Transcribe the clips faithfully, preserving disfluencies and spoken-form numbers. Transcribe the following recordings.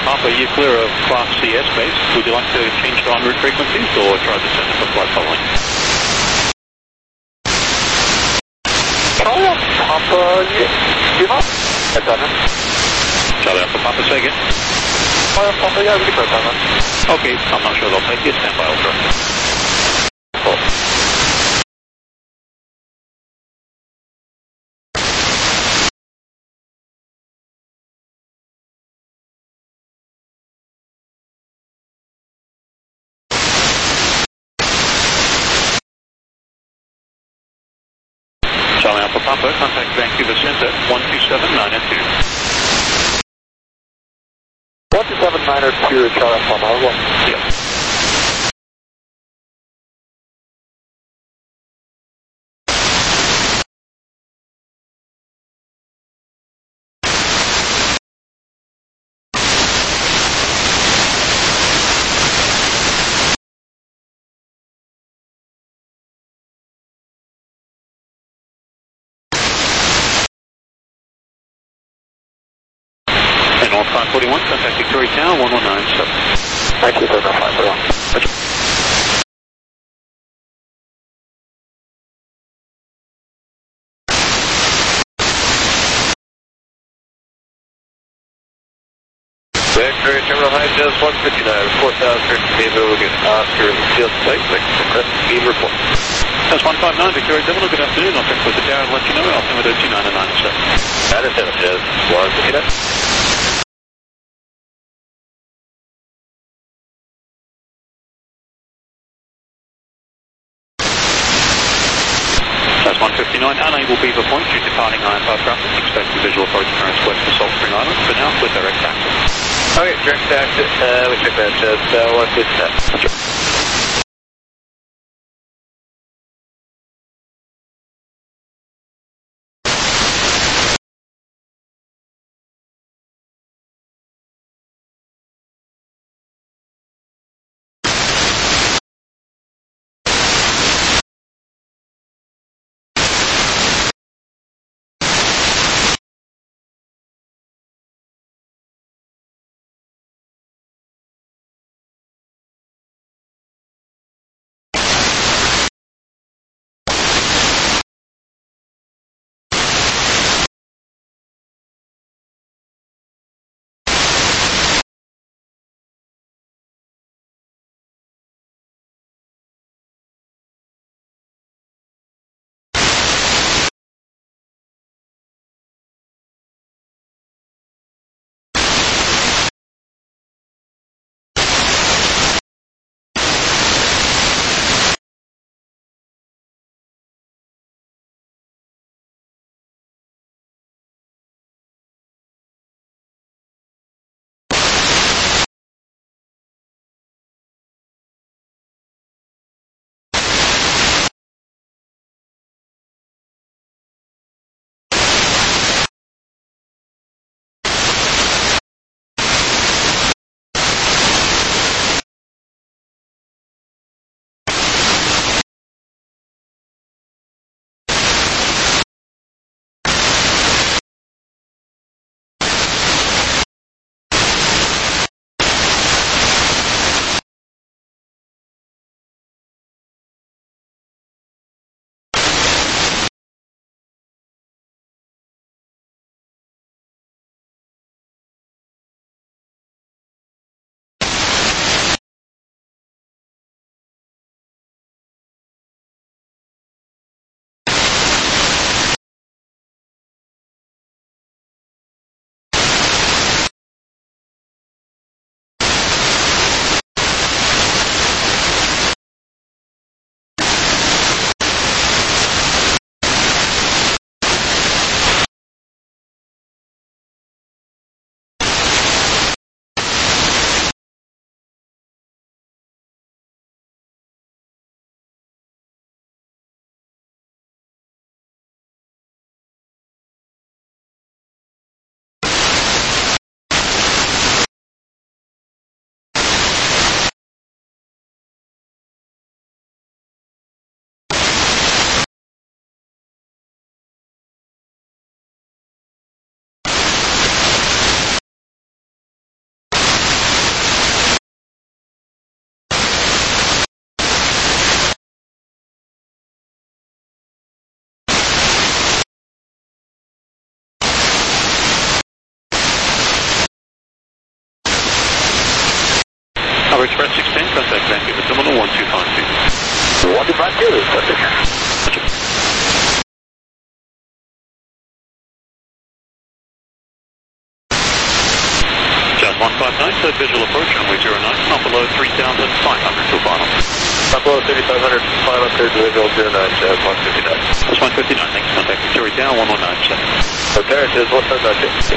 Papa, you're clear of Class C S base. Would you like to change to en route frequencies or try to send us a flight following? Charlie Alpha Papa, you, you have that done it? Charlie Alpha Papa, say again? Charlie Alpha Papa, yeah, we can done it. Okay, I'm not sure they'll take you. Stand by, Ultra. Cool. Charlie Alpha Papa, contact Vancouver Centre, one two seven nine two. one two seven nine two, Charlie Alpha Papa, one. Yes. And on five forty-one, contact Victoria Tower, one one nine seven. Thank you, sir, five forty-one. Victoria Terminal High, just one fifty-nine, four thousand feet, we'll get Oscar in the field site, like the beam report. That's one five nine, Victoria Terminal, good afternoon. I'll check with the tower and let you know. Altimeter two nine nine seven. That is it, just one fifty-nine. That's one fifty-nine, unable Beaver Point due to departing iron bar traffic. Expect the visual approach currents west to Salt Spring Island. For now, with direct access. Okay, direct access, uh, we check that, just uh, one fifty-nine. Power Express six ten, contact Vancouver Terminal one two five two. one two five two, that's it. Jazz one five nine, third visual approach, runway zero nine, not below three thousand five hundred to final. Not below thirty-five hundred, final third visual zero nine, Jazz one fifty-nine. That's one fifty-nine, thanks, contact Victoria Tower one one nine seven. Okay, Jazz one five nine two.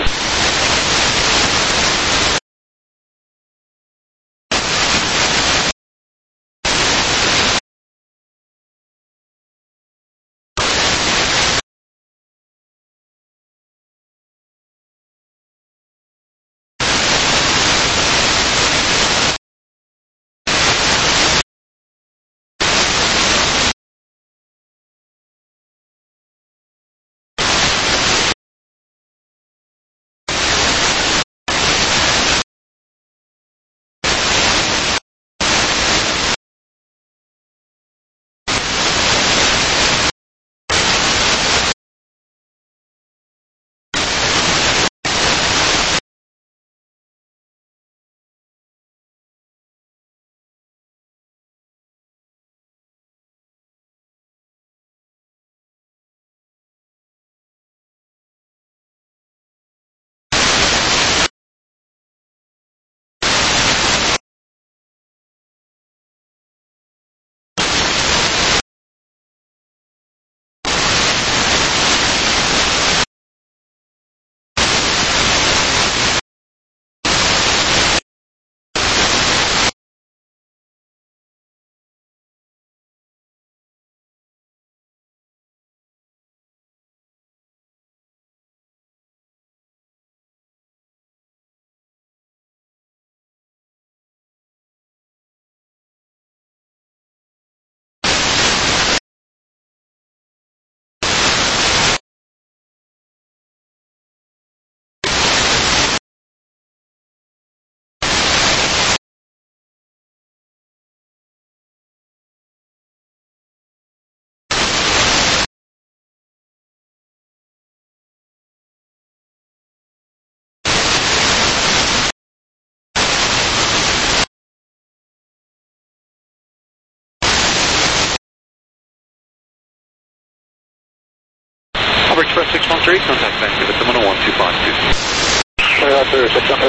Power Express six one three, contact Vancouver Terminal one two five two. Sorry, that's there, six hundred.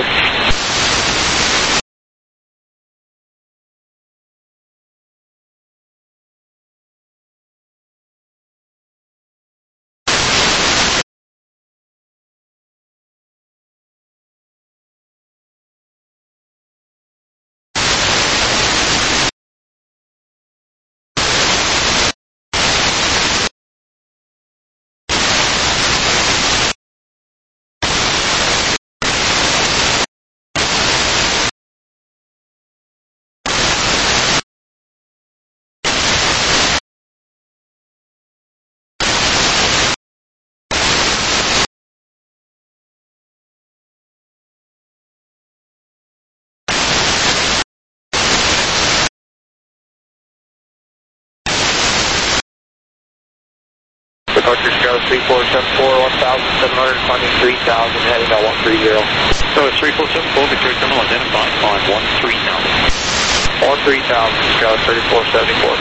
Departure Scout three four seven four, one thousand seven hundred, climbing three thousand, heading at one three zero. So it's three four seven four, Victoria Terminal identified, climb one three thousand. one three thousand, Scout thirty-four seventy-four.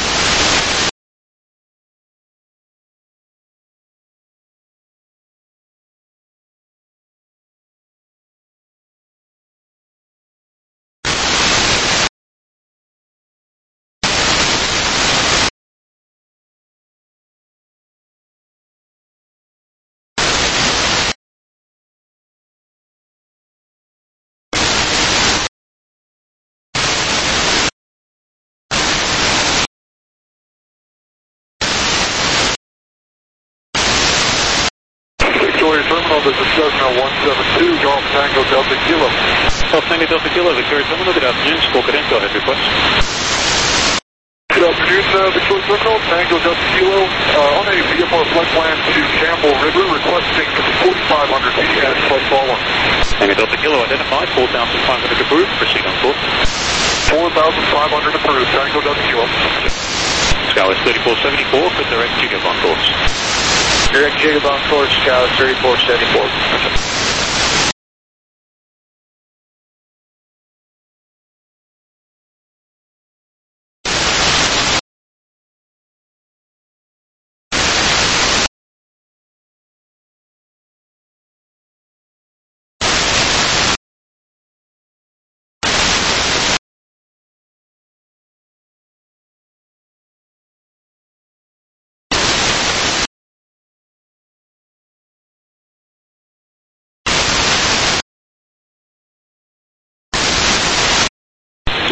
Victoria Terminal, this is Cessna one seven two, Golf Tango Delta Kilo. Golf Tango Delta Kilo, Victoria Terminal, good afternoon, Squawk Cadento, head request. Good afternoon, uh, Victoria Terminal, Tango Delta Kilo, uh, on a V F R flight plan to Campbell River, requesting forty-five hundred feet and flight follow. Tango Delta Kilo identified, four thousand five hundred approved, proceed on course. four thousand five hundred approved, Tango Delta Kilo. Scout is thirty-four seventy-four, put direct Jacob on course. Direct Jacob on course, Scout thirty-four seventy-four.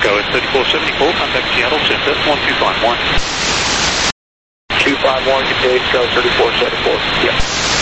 Go S thirty-four seventy-four, contact Seattle Center, one two five one. two five one, good day, go thirty-four seventy-four. Yep.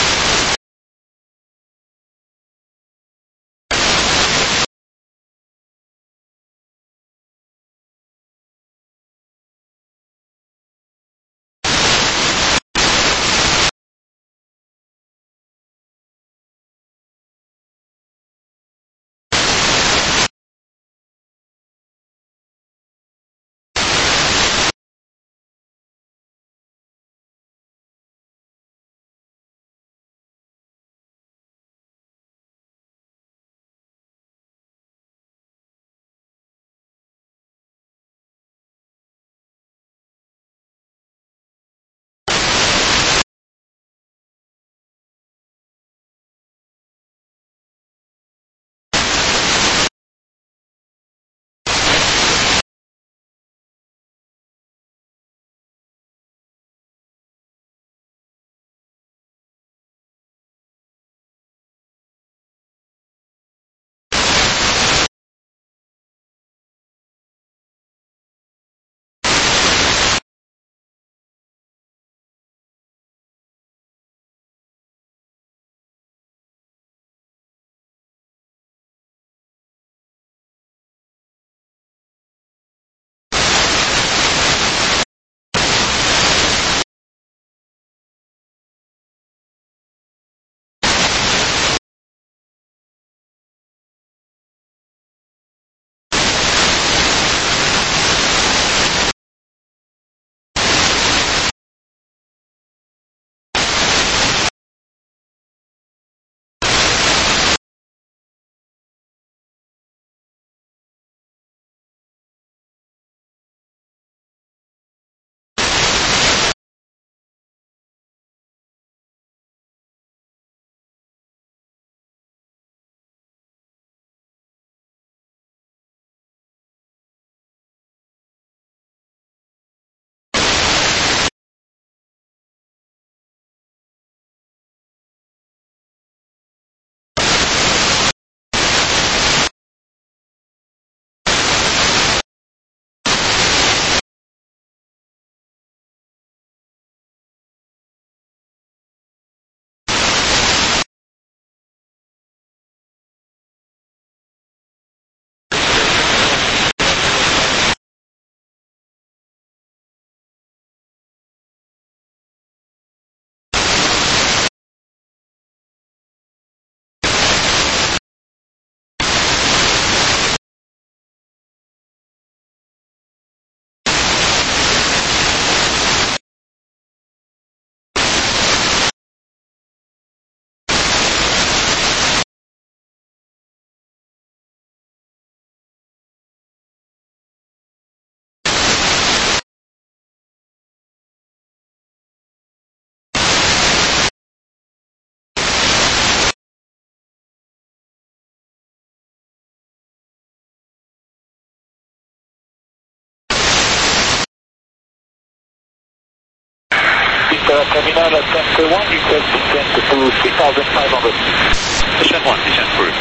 Terminal at ten one, request descent to three thousand five hundred. Descent one, descent through.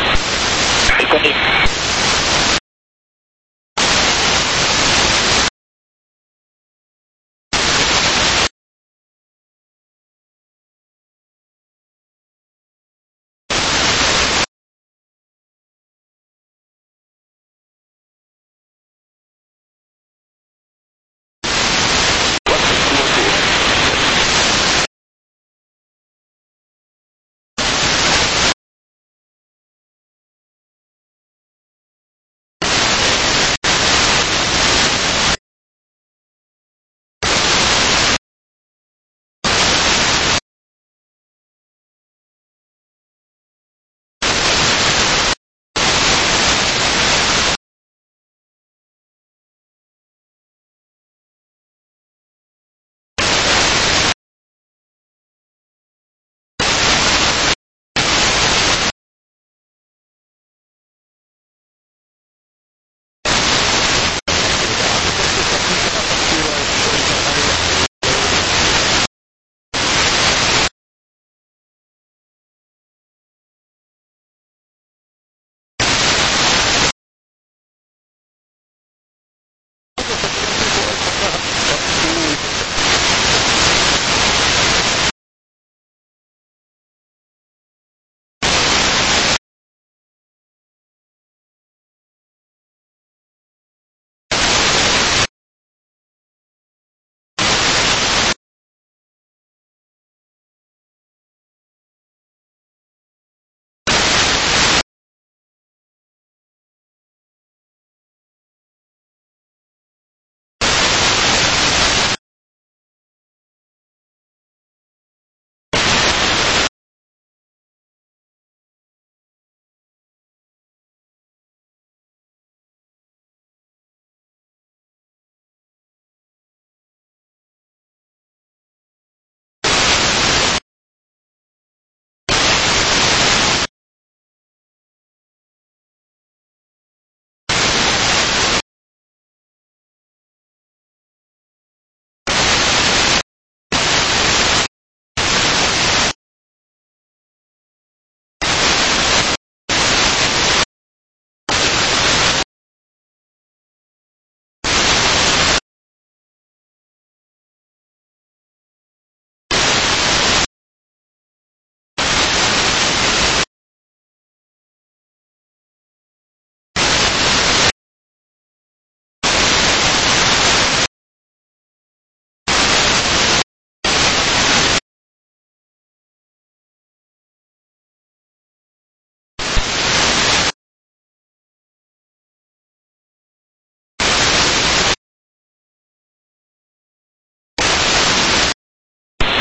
Descending.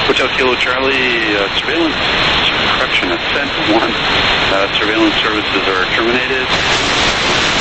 Hotel Kilo Charlie, uh, surveillance, correction, ascent one. Uh, surveillance services are terminated.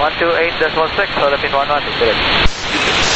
one two eight decimal six, hold up in one one, correct.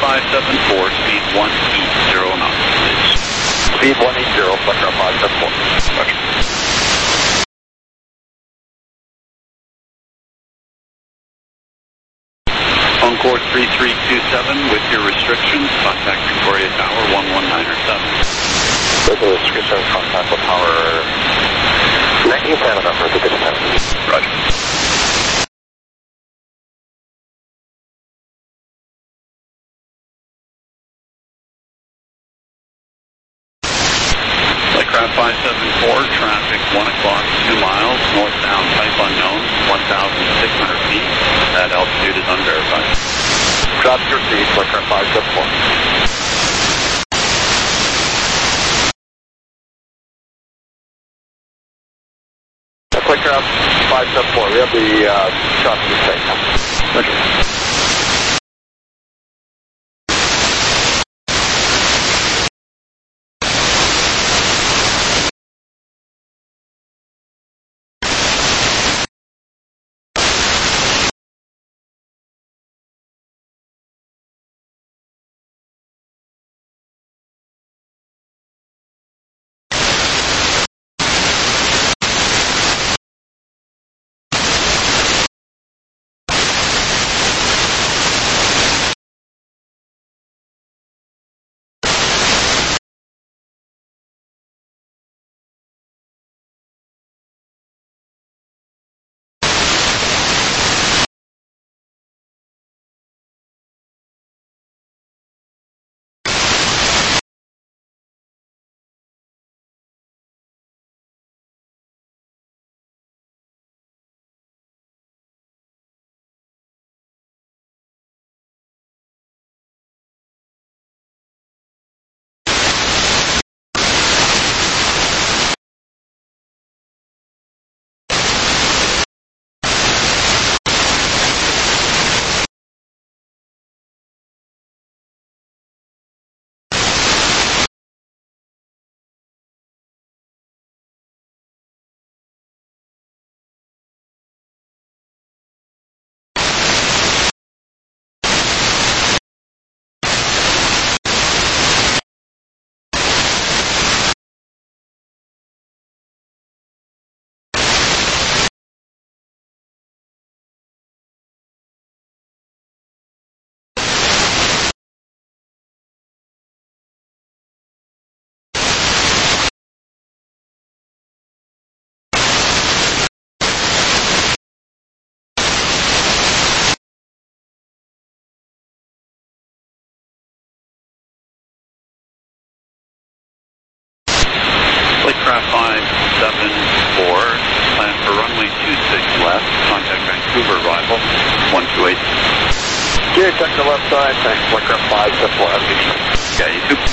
five seven four, speed one eight zero knots, please. Speed one eight zero, Flight five seven four. Roger. Concord three three two seven, with your restrictions, contact Victoria Tower one one nine seven. With the restrictions, contact the tower nineteen Canada for the distance. Roger. Flightcraft five seven four, traffic one o'clock, two miles, northbound, type unknown, one thousand six hundred feet. That altitude is unverified. Drop your speed, Flightcraft five seven four. Flightcraft five seven four, we have the uh, shot to the site now. Roger. Flightcraft five seven four, plan for runway two six left, contact Vancouver arrival one two eight. Okay, check the left side, thanks, Flightcraft five seven four, have a good evening. Yeah, you too.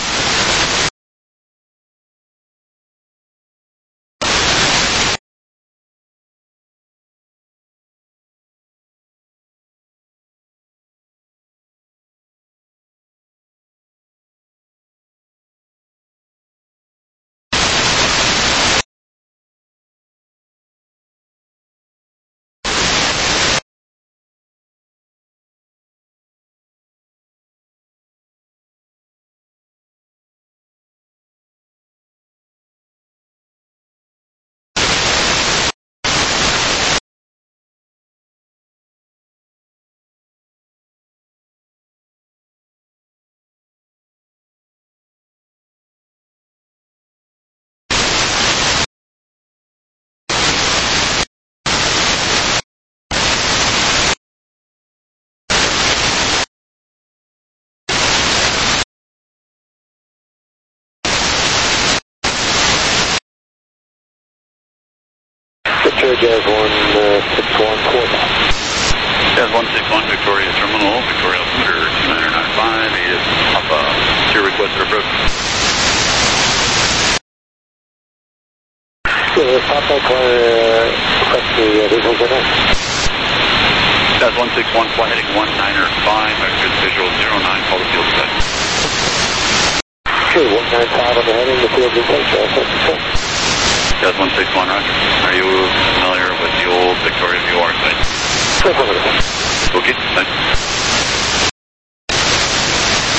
Victoria Jazz one six one four. Jazz one six one, Victoria Terminal, Victoria Altimeter two nine nine five, eight Papa, your request for approach. Yeah, Papa, request the visuals in it. Jazz one six one, flight heading one nine five, vectors visual zero nine, call the field set. Okay, one nine five on the heading, the field in place, Jazz one six one. Jazz one six one, roger. Are you familiar with the old Victoria V O R site? Affirmative. Okay, thanks.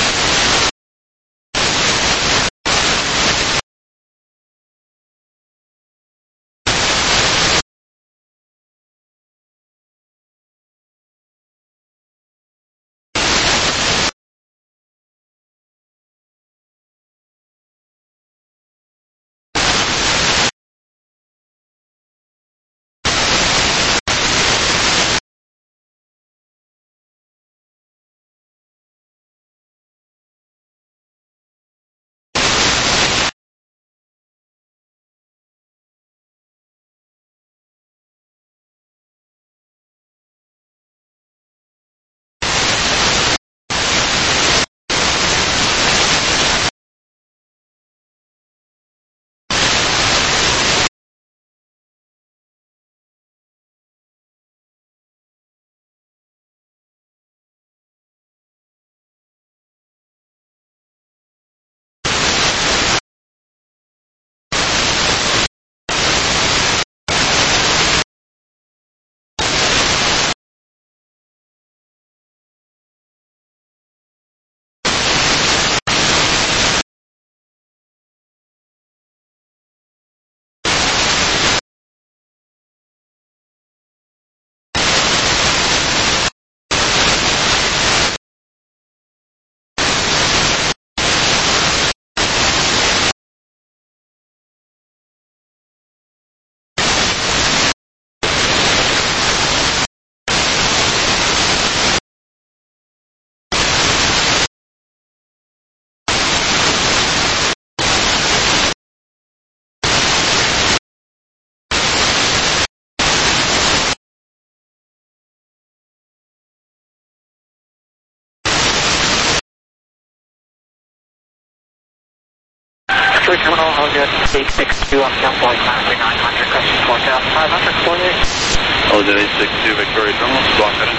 Victoria Terminal, I'll get eight six two on Count Flight Classic nine hundred, question four thousand five hundred, forty-eight. I'll get eight six two Victoria Terminal, squawk that in.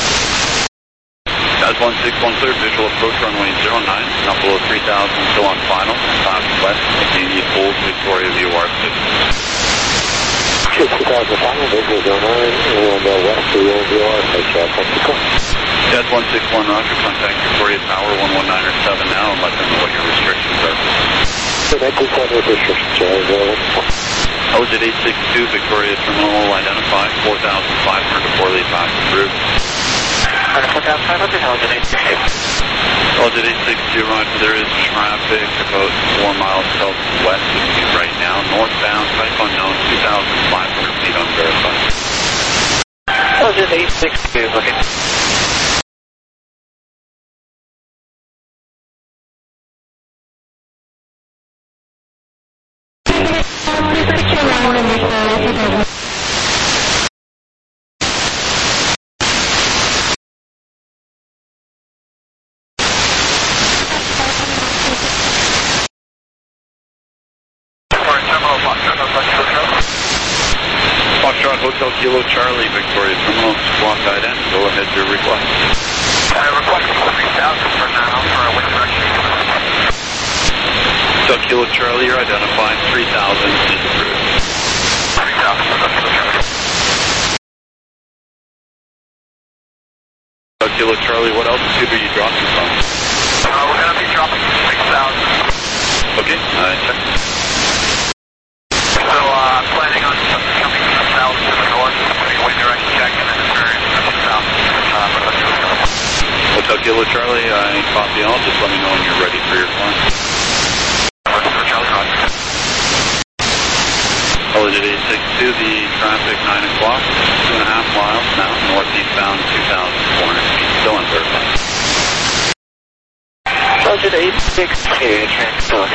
Guys one six one clear, visual approach runway zero nine, not below three thousand, still on final, southwest, Acadian Old Victoria V O R six. two thousand final, visual zero nine, and uh, west to the old V O R six, uh, Guys one six one Roger, contact Victoria Tower one one nine seven now and let them know what your restrictions are. I was at eight six two Victoria Terminal, identified four thousand five hundred to Port Lee Pass approved. four thousand five hundred, I was at eight six two. I was at eight six two, Roger, there is traffic about four miles southwest of you right now, northbound, type unknown, two thousand five hundred feet unverified. I was at eight six two, looking. Foxtrot Hotel Kilo Charlie, Victoria Terminal, squawk guide in, go ahead your request. I request three thousand for now for a wind direction. Hotel Kilo Charlie, you're identified, three thousand is approved. three thousand for Kilo Charlie. Hotel Kilo Charlie, what altitude are you dropping from? Uh, we're going to be dropping to six thousand. Okay, uh, check. So, uh, planning on coming from south to the north, putting a wind direction check and then a turn to the south. Uh, for the Hotel Kilo Charlie, I copy all, just let me know when you're ready for your climb. Holiday eight six two, the traffic nine o'clock, two and a half miles now, northeastbound two thousand four hundred feet, still unverified. Budget eight six two, transport.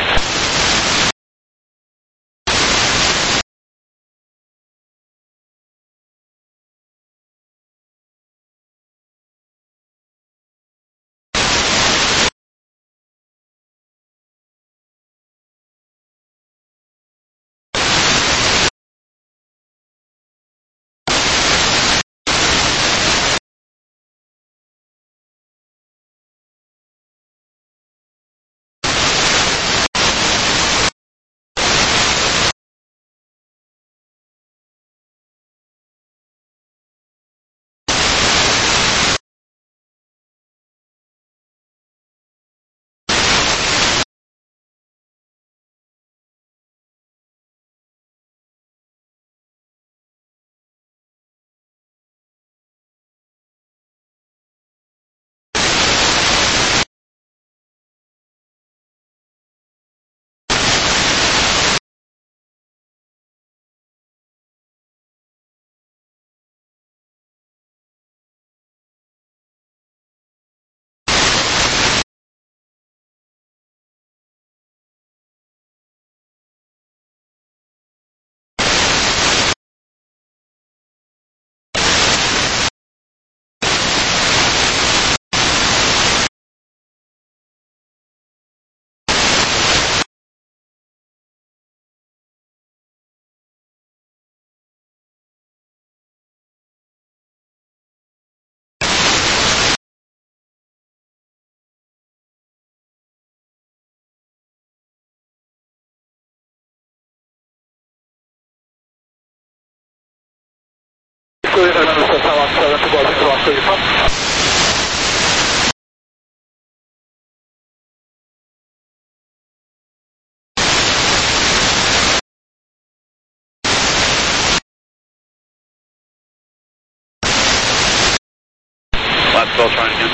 Last bell trying again.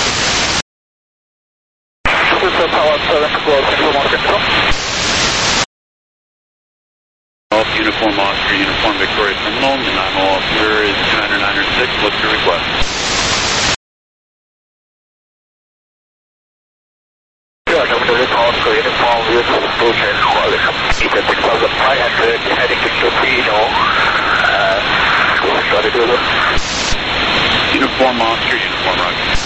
Golf Uniform Oscar, Uniform Victoria Terminal, and I'm all here is two nine nine six, what's your request? Yeah, I'm going to call Oscar Uniform with Bullshit Quality. It's at six thousand five hundred, heading to Chupino. Uh, what's trying to do this? Uniform Oscar, Uniform Roger.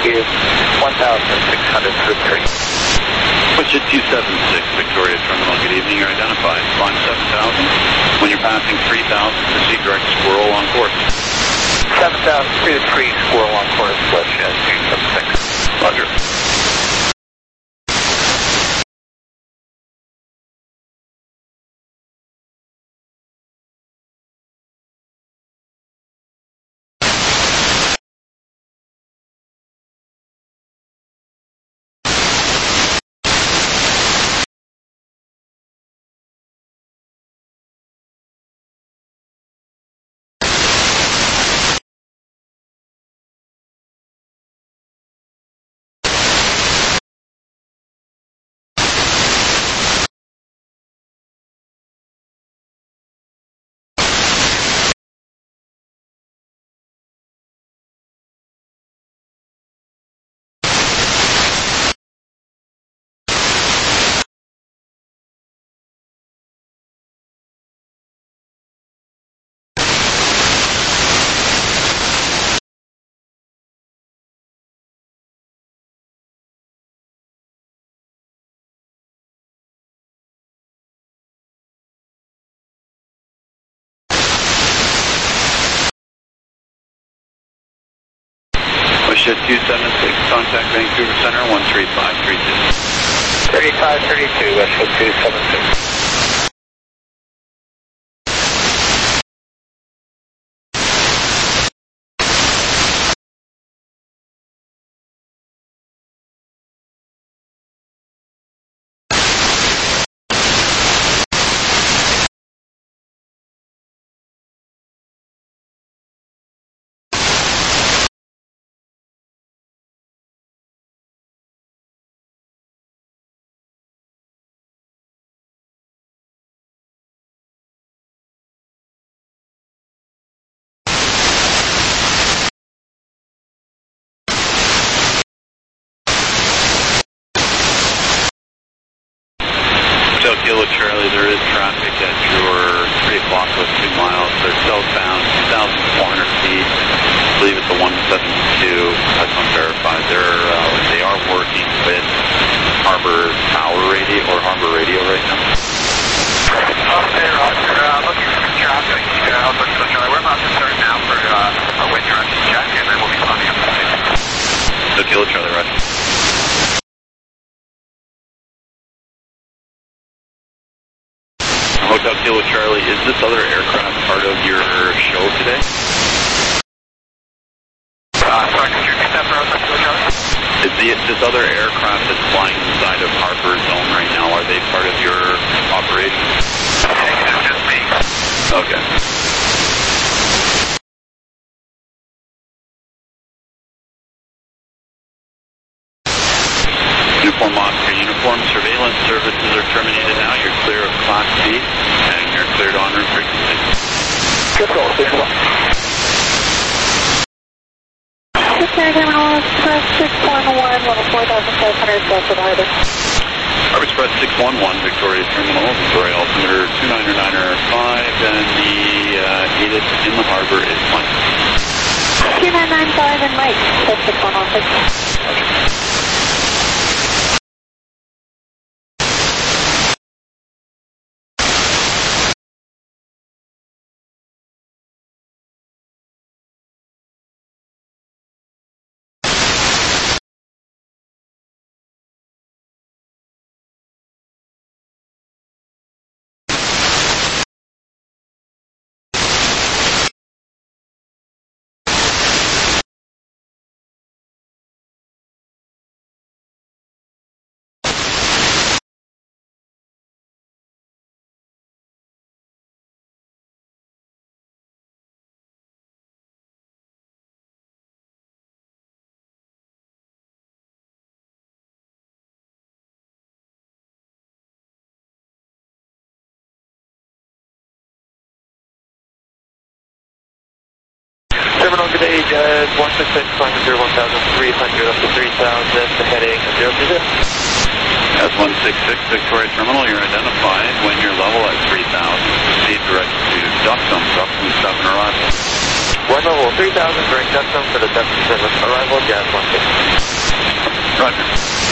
is one thousand six hundred three. Push it two seven six, Victoria Terminal. Good evening. You're identified. Climb seven thousand. When you're passing three thousand, proceed direct Squirrel on course. seven thousand two three, Squirrel on course, push at two seven six. Roger. Push it two seven six, contact Vancouver Center, one three five three two. thirty-five thirty-two, Westwood two seven six. Hotel Kilo Charlie, there is traffic at your three o'clock with two miles. They're southbound, two thousand four hundred feet. I believe it's a one seven two. That's unverified. They're, uh, they are working with Harbor Power Radio or Harbor Radio right now. Okay, Roger. Uh, looking for some traffic. Uh, I'll look for Charlie. We're about to start now for uh, a wind direction check, and then we'll be climbing up the station. So Kilo Charlie, Roger. Hotel Kilo Charlie, is this other aircraft part of your show today? Uh, sorry, could you repeat that for us, Kilo Charlie? Is the, this other aircraft that's flying inside of Harper Zone right now, are they part of your operation? It's just me. Okay. Uniform Oscar, uniform surveillance services are terminated now. You're clear of Class B, and you're cleared on route frequency. Good roll, six one. Okay, Terminal Express six one one, level four thousand five hundred, south of Harbor. Harbor Express six one one, Victoria Terminal, Victoria altimeter two nine nine five, and the uh, A T I S in the harbor is Mike. two nine nine five and Mike, that's six one one six. Terminal, good day, uh, one six six, climb zero one thousand three hundred up to three thousand, heading zero two zero. That's one six six, Victoria Terminal, you're identified. When you're level at three thousand, proceed direct to Duxham, Duxham seven arrival. Wind level three thousand, bring custom for the Texas service. Arrival, Jazz one six. Roger.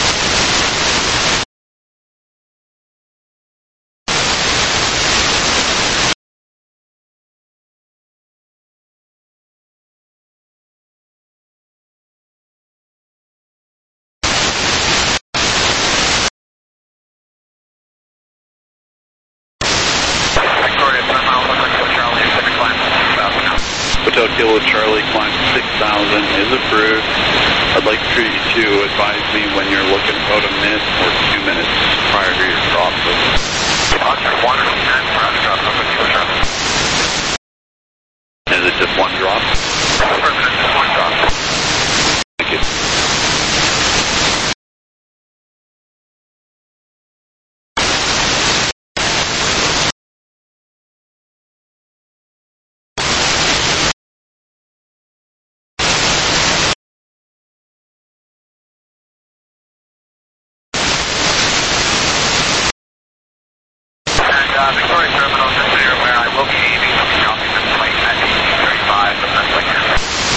Hotel Kilo Charlie, climb six thousand is approved. I'd like for you to advise me when you're looking about a minute or two minutes prior to your drop. Roger, one or two minutes prior to drop, Hotel Kilo Charlie. Is it just one drop? Affirmative, just one drop. Thank you. Uh, Victoria Terminal, just so you're aware, I will be aiming to be dropping this plane at eighteen thirty-five, but that's like here.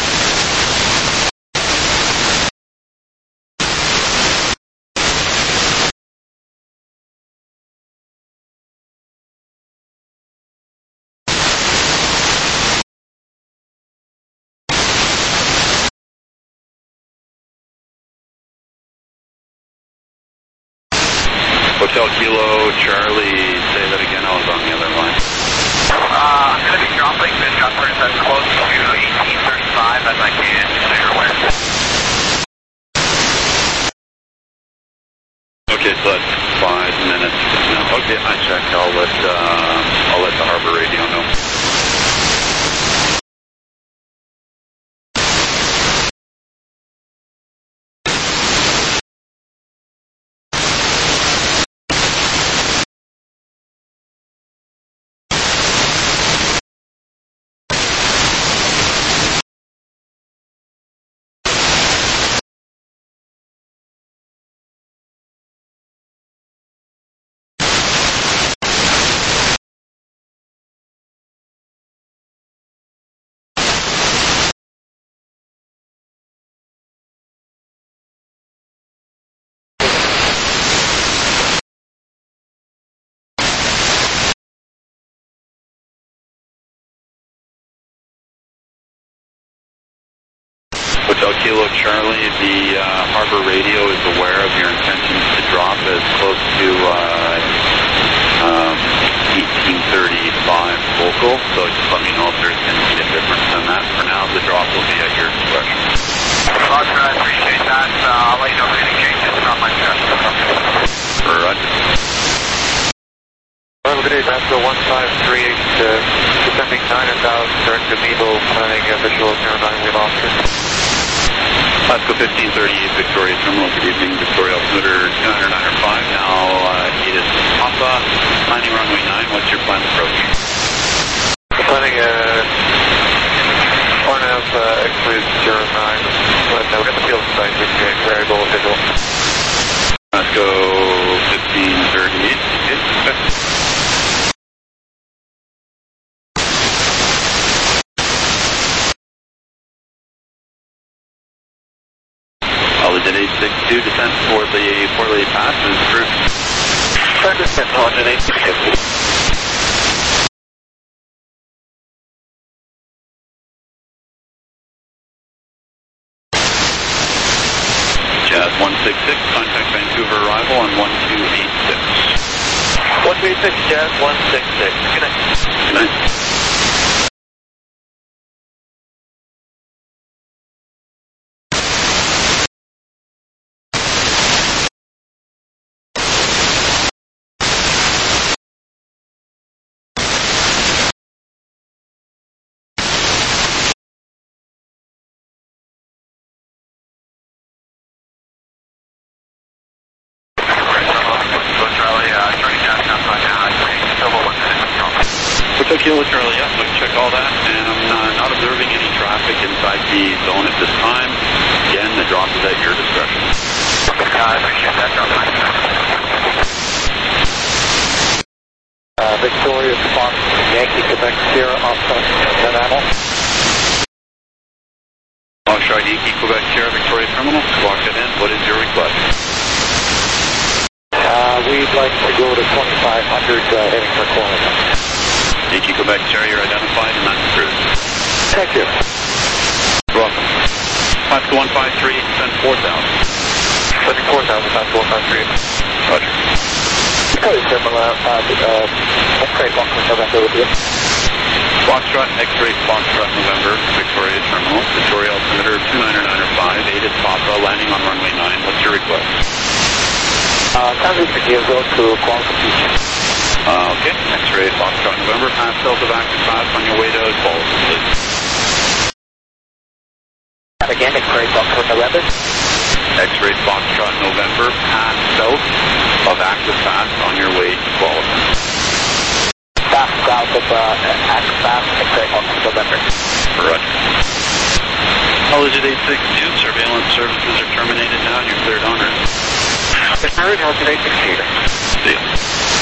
Hotel Kilo Charlie, say that again, I was on the other line. Uh, I'm going to be dropping this Guthers as close to eighteen thirty-five as I can, just so you're aware. Okay, so that's five minutes now. Okay, I checked. I'll let, uh, I'll let the harbor radio know. Hotel Kilo Charlie, the uh, harbor radio is aware of your intentions to drop as close to uh, um, eighteen thirty-five local, so just let me know if there's going to be a difference in that. For now, the drop will be at your discretion. Roger, I appreciate that. Uh, I'll let you know if anything changes. It's not my discussion. Roger. Have a good day, Vasco one five three eight, uh, descending nine thousand, direct to Nebo, planning uh, visual zero nine, we lost it. Vasco fifteen thirty-eight, Victoria Terminal. Good evening, Victoria Altimeter two nine nine five. Now uh, it is Papa, planning runway nine. What's your planned approach? Planning uh, one of uh, exclude zero nine, but uh, we're going to field site, we can get variable visual. Vasco fifteen thirty-eight. Okay. At eight six two, descent for the Port Lady Pass is approved. Try descent, London eight six two. Jazz one six six, contact Vancouver arrival on one two eight six. one two eight six, Jazz one six six. Good night. Good night. Hotel Kilo Charlie, yes, we can check all that, and I'm uh, not observing any traffic inside the zone at this time. Again, the drop is at your discretion. I appreciate that, drop time. Uh, Victoria, Fox, Yankee, Quebec, Sierra, Oscar, Nanaimo. ahead. What is your request? Uh, we'd like to go to twenty-five hundred, uh, heading for Quality. Thank you, Quebec Carrier identified and that's approved. Thank you. Welcome. Pascal one five three, descend four thousand. Descending four thousand, Pascal one five three. Roger. Cody Terminal, uh, uh, X-ray Foxtrot November with you. Foxtrot, X-ray Foxtrot November, Victoria Terminal, Victoria altimeter two nine nine five, eight at Papa, landing on runway nine. What's your request? Uh, transit to Gilgo to Quality Beach. Uh, okay, X-ray Foxtrot November, pass Delta back to pass on your way to Quality, please. Again, X-ray Foxtrot November. X-ray Foxtrot November, pass south of active fast on your way to Quality. Fast south of uh, active fast, X-ray Foxtrot November. Roger. Elegit eight six two, surveillance services are terminated now and you're cleared on route. Missouri, Elegit eight six two. See ya.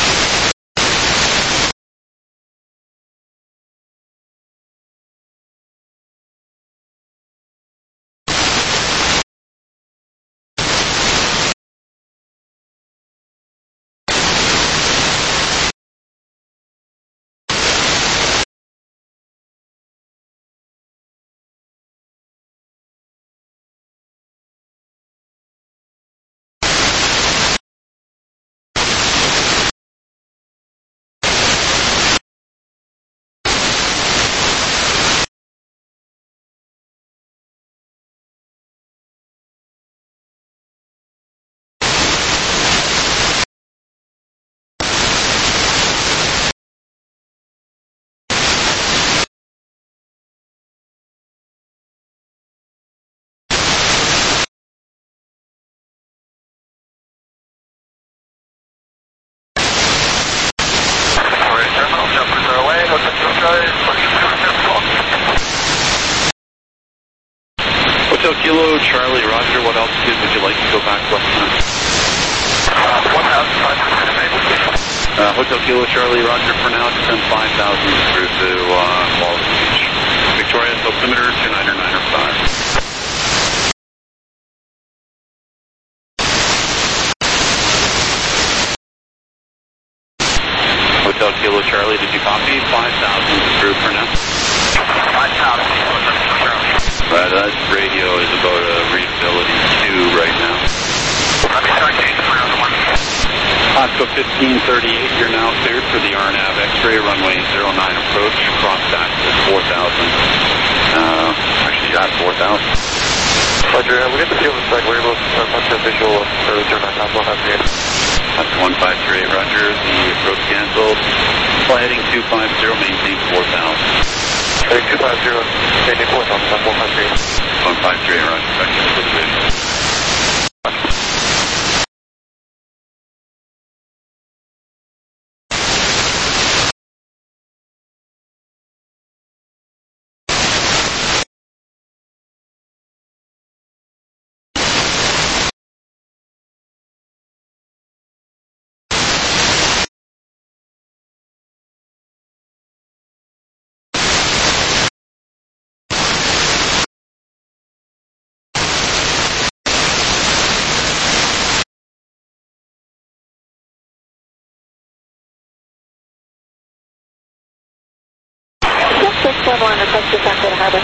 Hotel Kilo, Charlie, Roger, what altitude would you like to go back west now? Uh, one thousand five hundred. Uh, Hotel Kilo, Charlie, Roger, for now, descend five thousand through to uh, Quality Beach. Victoria, altimeter two nine nine five. Hotel Kilo, Charlie, did you copy? five thousand through for now? five thousand, Charlie. Uh, that radio is about a readability two right now. Let me start changing for another one. Osco fifteen thirty-eight, you're now cleared for the R NAV X-ray runway zero nine approach, cross access four thousand. Uh, actually, that's four thousand. Roger, uh, we get the field inside. We're able to start much of visual service during our time. That's one five three eight, Roger. The approach canceled. Fly heading two five zero, maintain four thousand. Heading two five zero, maintain four thousand, one five three. one five three eight, Roger. Back to the visual. six one one, request to Sacramento Harbor.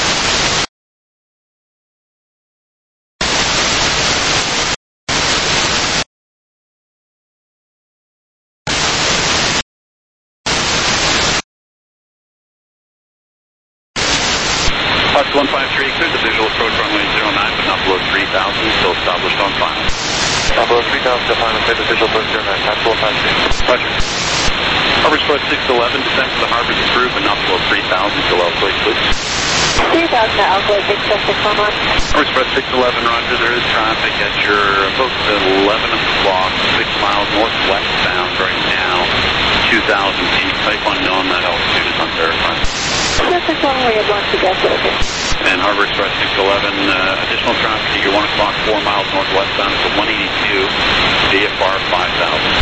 Fox one five three, cleared the visual approach runway zero nine, but not below three thousand, still established on file. Not below three thousand, define the visual approach zero nine, pass four five three. Roger. Harbor Express six eleven, descend from the Harbor's approved, but not below three thousand, still outplaced, please. three thousand to Alcoy, Express six one one. Harbor Express six eleven, Roger, there is traffic at your about eleven o'clock, six miles northwest bound right now, two thousand feet, type unknown, that altitude is unverified. Express six one one, we have one to get to it. And Harbor Express six eleven, uh, additional traffic at your one o'clock, four miles northwest bound to one eighty-two, V F R five thousand.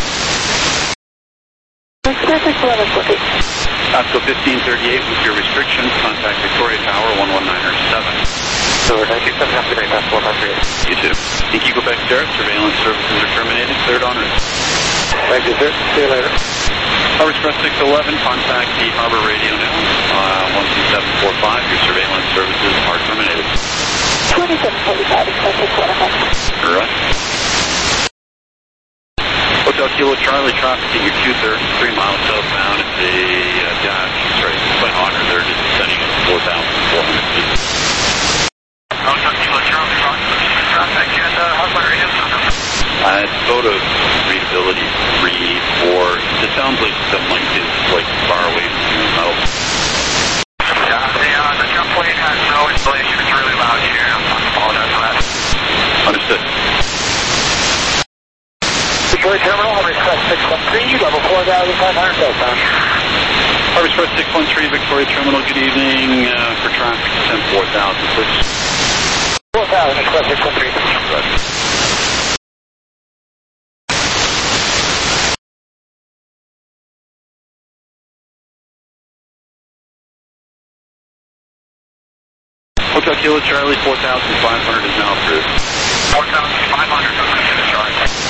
Express six eleven, copy. Osco fifteen thirty-eight, with your restrictions, contact Victoria Tower one one nine seven. Over, thank you. seven half to eight, four five three. You too. Yankee Quebec Sierra, surveillance services are terminated. Cleared en route. Thank you, sir. See you later. Harbor Express six eleven, contact the Harbor radio now. Uh, one two seven four five, your surveillance services are terminated. twenty-seven forty-five, Express six eleven. Alright. Hotel Kilo Charlie, traffic at your two thirty-three miles southbound at the uh, dash. Sorry, by Honor, they're just descending at four thousand four hundred feet. Hotel Kilo Charlie, traffic, and uh, how's my radio system? Uh, it's photo readability three, four. It sounds like the mic is like far away from you. Metal. Yeah, the, uh, the jump plane has no installation. It's really loud here. I apologize for that. Understood. Victoria Terminal, Harbor Express six one three, level four thousand five hundred southbound. Harbor Express six one three, Victoria Terminal, good evening. Uh, for traffic, descend four thousand, please. four thousand, Express six one three. Roger. Hotel Kilo Charlie, four thousand five hundred is now approved. four thousand five hundred, Hotel Kilo Charlie.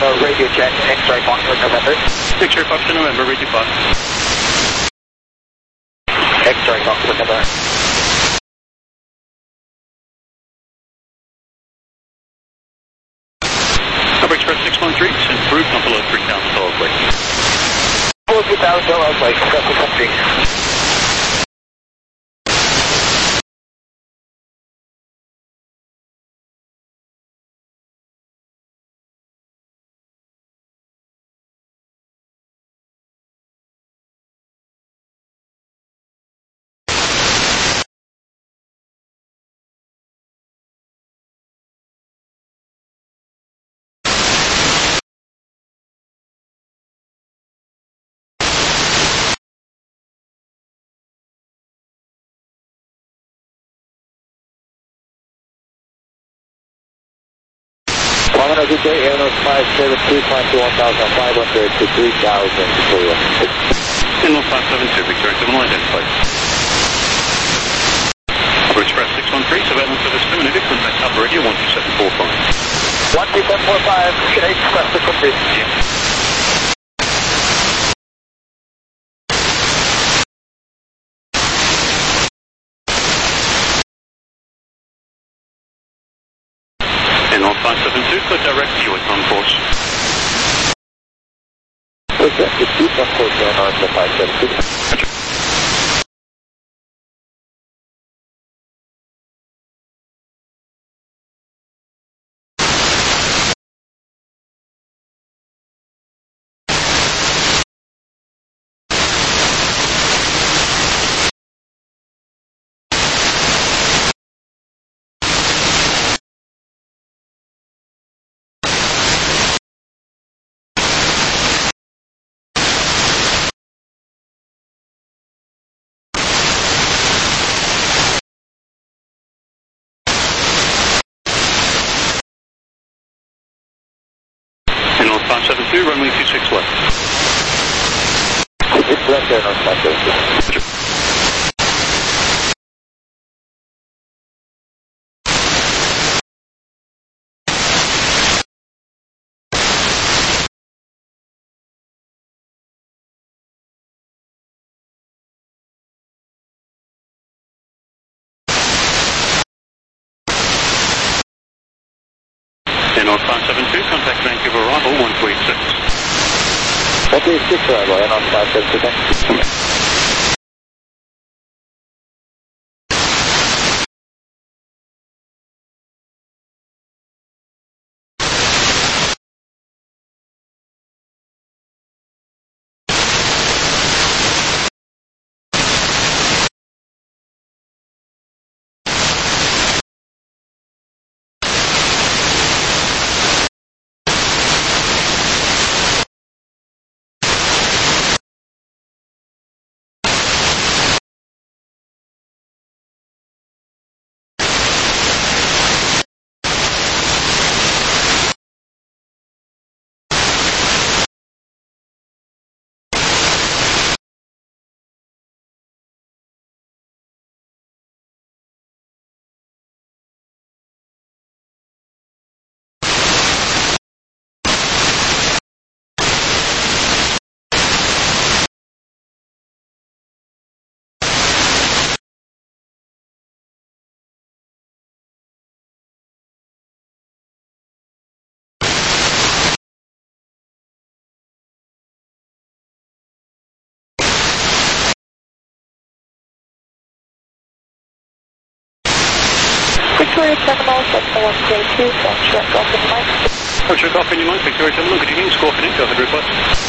uh, radio check, X-ray Foxtrot November. X-ray Foxtrot November, read your flight. X-ray Foxtrot November. Copper Express six one three, send through, come below three thousand dollars weight. Below three thousand dollars weight, that's the country. one hundred good day, Air North five seven two, climb to one thousand five hundred to three thousand, Victoria. Air North five seven two, Victoria seven one identified. Copper Express six one three, surveillance service terminated, contact Alpha Radio one two seven four five. one two seven four five, should I express the country? Air North five seven two, go direct to U S on course. Okay, the two on course, Air North five seven two. Air North five seven two, runway two six left. It's left, Air North five seven two. Air North five seven two, contact Vancouver arrival one two eight six. one two eight six arrival, Air North five seven two, thanks. Victoria Terminal, section one J two, from check off in mic. Oh, check off in your mic, Victoria Terminal, good evening, score connect, go ahead, request.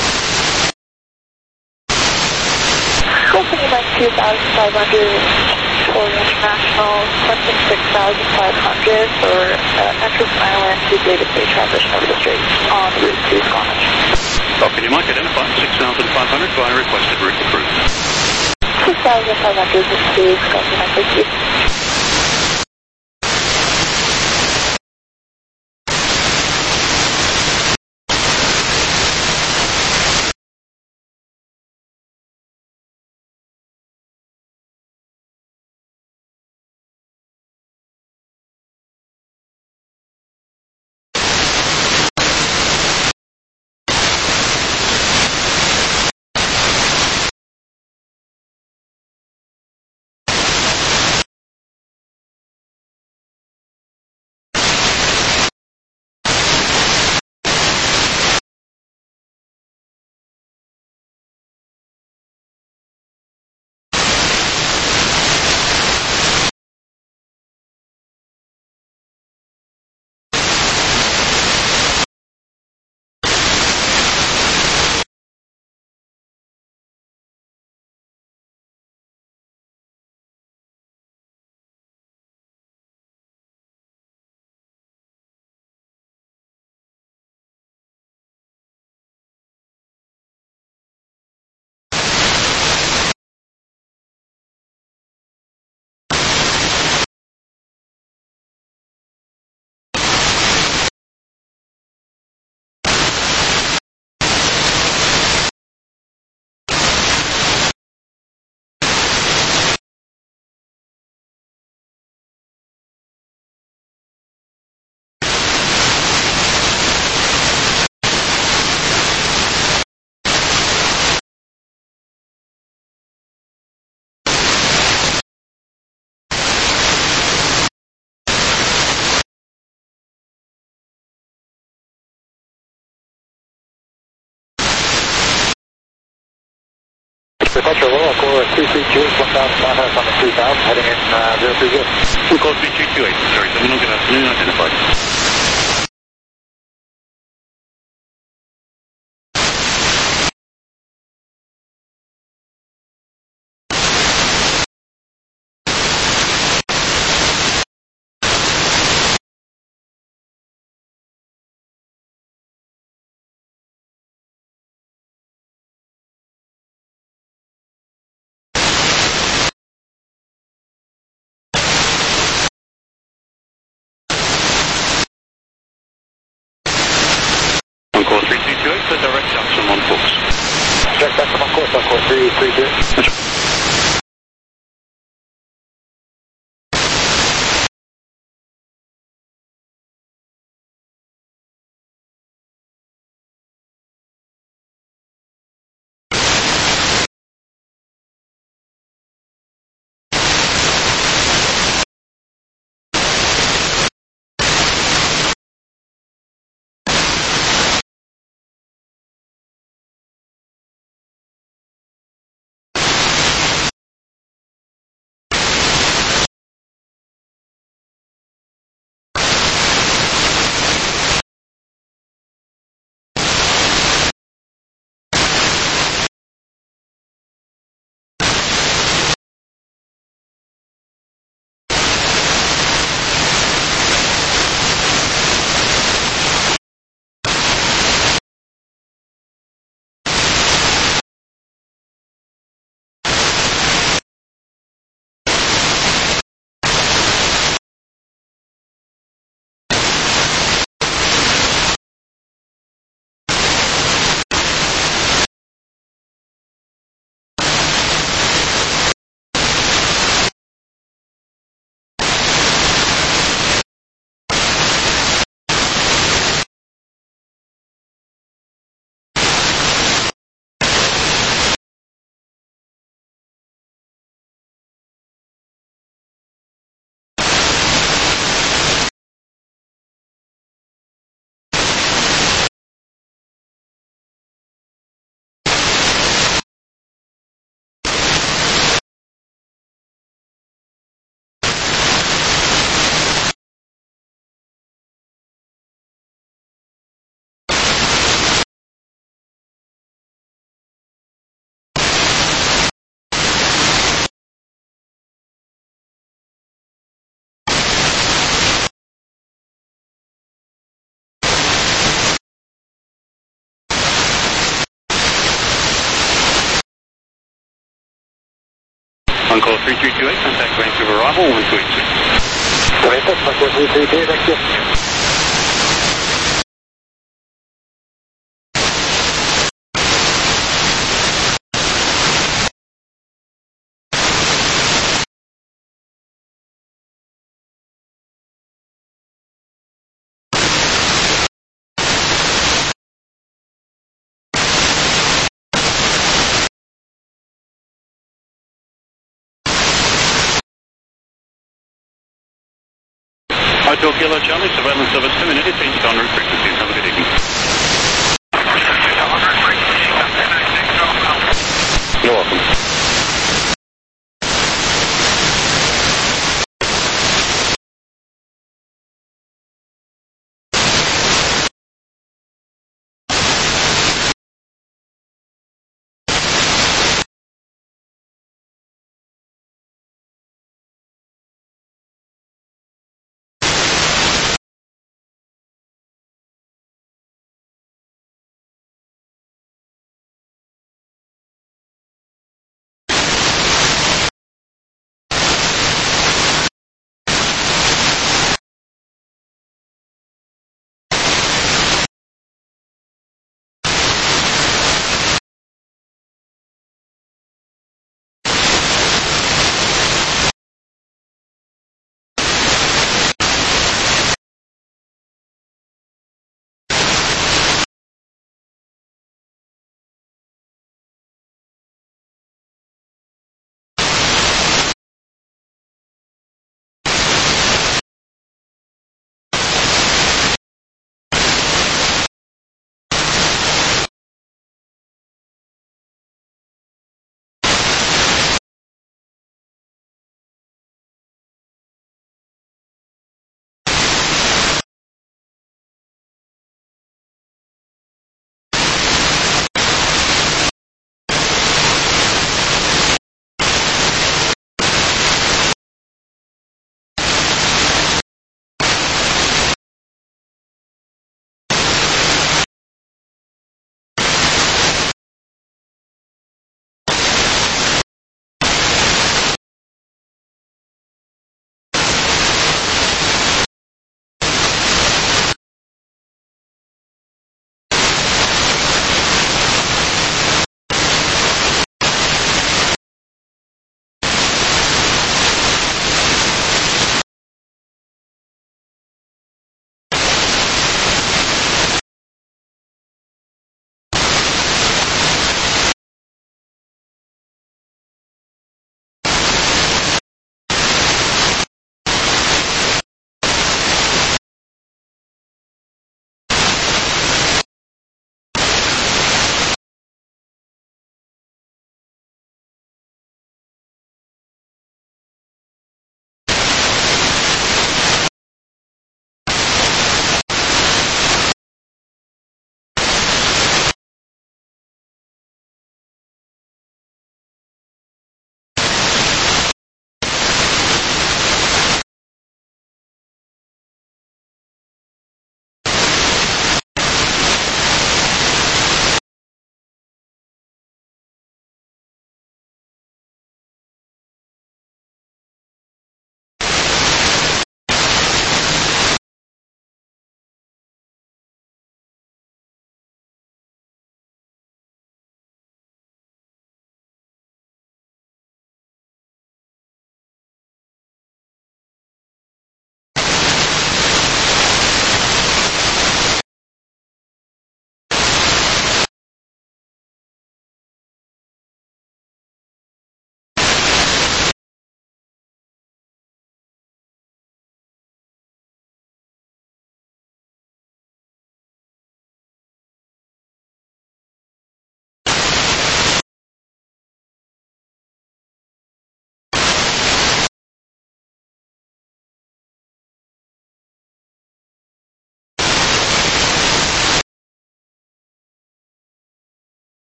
Opening mic two thousand five hundred for international, cresting six thousand five hundred for uh, entrance island to David Bay transition over the Straits on route to Scotland. Off in your mic, identify six thousand five hundred via requested route approved. six thousand five hundred to Scotland, thank you. Departure low, Core three three two eight, one thousand nine hundred on the three thousand, heading in uh, zero three zero. Call three three two eight, sorry, Seminole, good afternoon, identified. Call three three two eight, the direct junction on course. Direct junction on course, on course three three two. On call three three two eight, contact Vancouver arrival one two eight two. Vancouver three three two, thank you. Hotel Kilo Charlie, surveillance service terminated, changed on route frequencies. Have a good evening. You're welcome.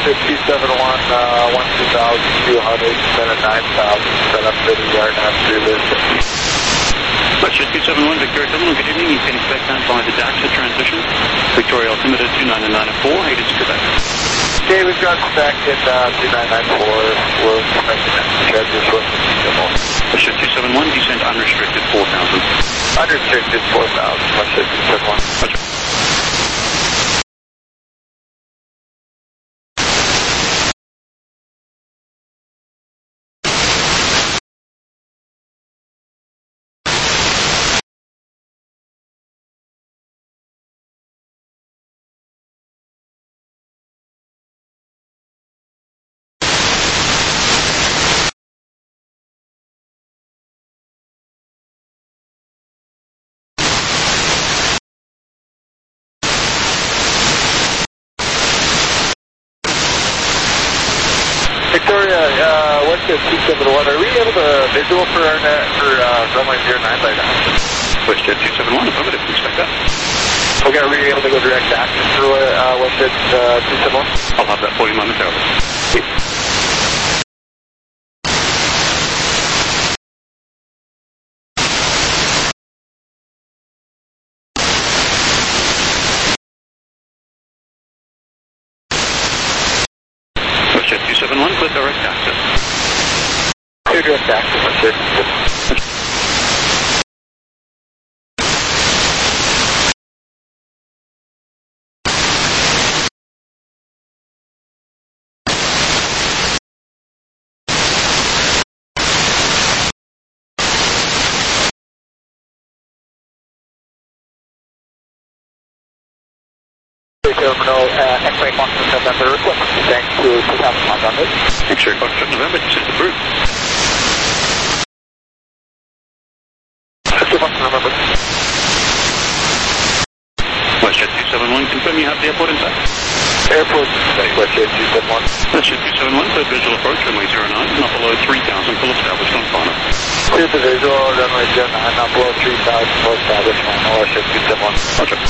Westjet two seven one, uh, one two thousand two hundred, set at nine thousand, set up to the yard and through this. Westjet two seven one, Victoria Terminal, good evening. You can expect that by the DAXA transition. Victoria altimeter two nine nine four, eight is Quebec. Okay, we've got back at uh, two nine nine four. We're expecting that to check this one. Westjet two seven one, descent unrestricted four thousand. Unrestricted four thousand, Westjet two seven one. Roger. Victoria, uh, Westjet two seven one, are we able to visual for our net for uh, runway zero nine by now? Westjet two seven one, affirmative, expect that. Okay, are we able to go direct access through uh, Westjet uh, two seven one? I'll have that for you momentarily. Westjet two seven one, clear direct access. Clear direct access, Westjet two seven one. Terminal, uh, X-ray Foxtrot November, request thanks to two thousand one hundred. X-ray Foxtrot November, descent approved. two thousand November. Westjet two seven one, confirm you have the airport in sight. Airport in sight, Westjet two seven one. Westjet two seven one, clear visual approach, runway zero nine, not below three thousand, full established on final. Clear the visual, runway zero nine, not below three thousand, full established on Westjet two seven one. Roger.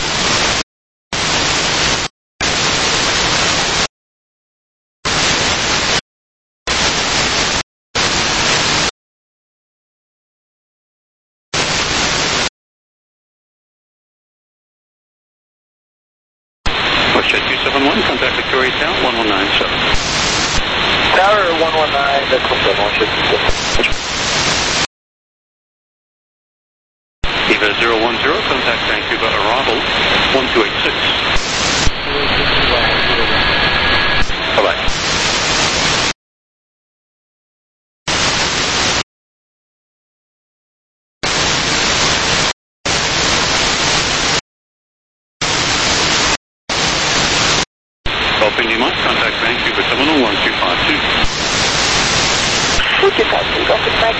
Westjet two seven one, contact Victoria Tower, one one nine seven. Tower one one nine, that's one seven one, Westjet two seven one. Eva zero one zero, contact Vancouver arrival, one two eight six. Bye-bye. Open you must contact Vancouver Terminal one two five two. one two five two, open Mike.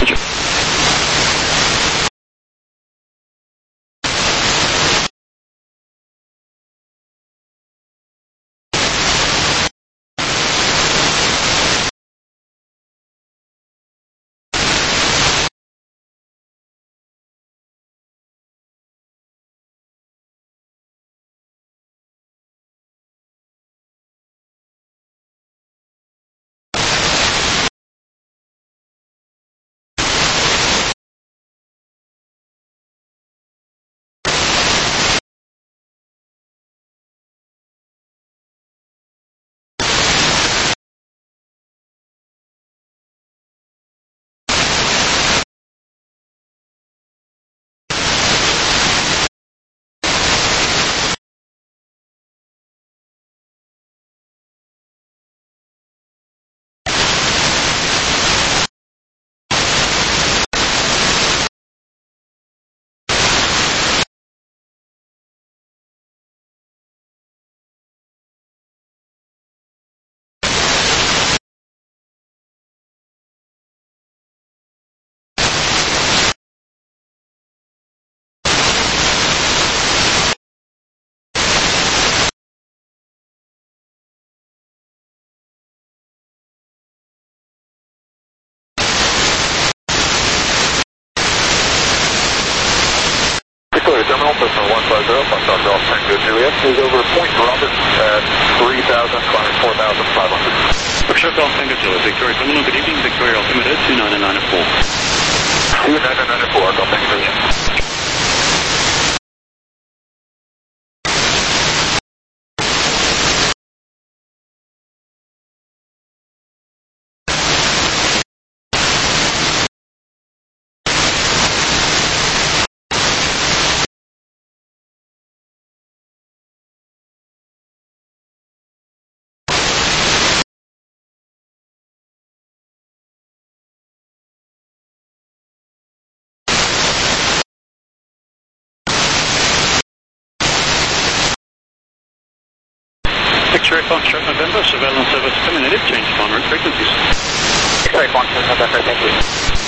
Terminal, Personal one five zero, Foxtrot Golf Tango Juliet, is over Point Roberts at three thousand, climbing four thousand five hundred. Rochelle Golf Tango Kilo, Victoria Terminal, good evening, Victoria Altimeter two nine nine four. two nine nine four, Golf Tango Kilo. X-ray Foxtrot November, surveillance service terminated, change of on route frequencies. X-ray Foxtrot November, thank you.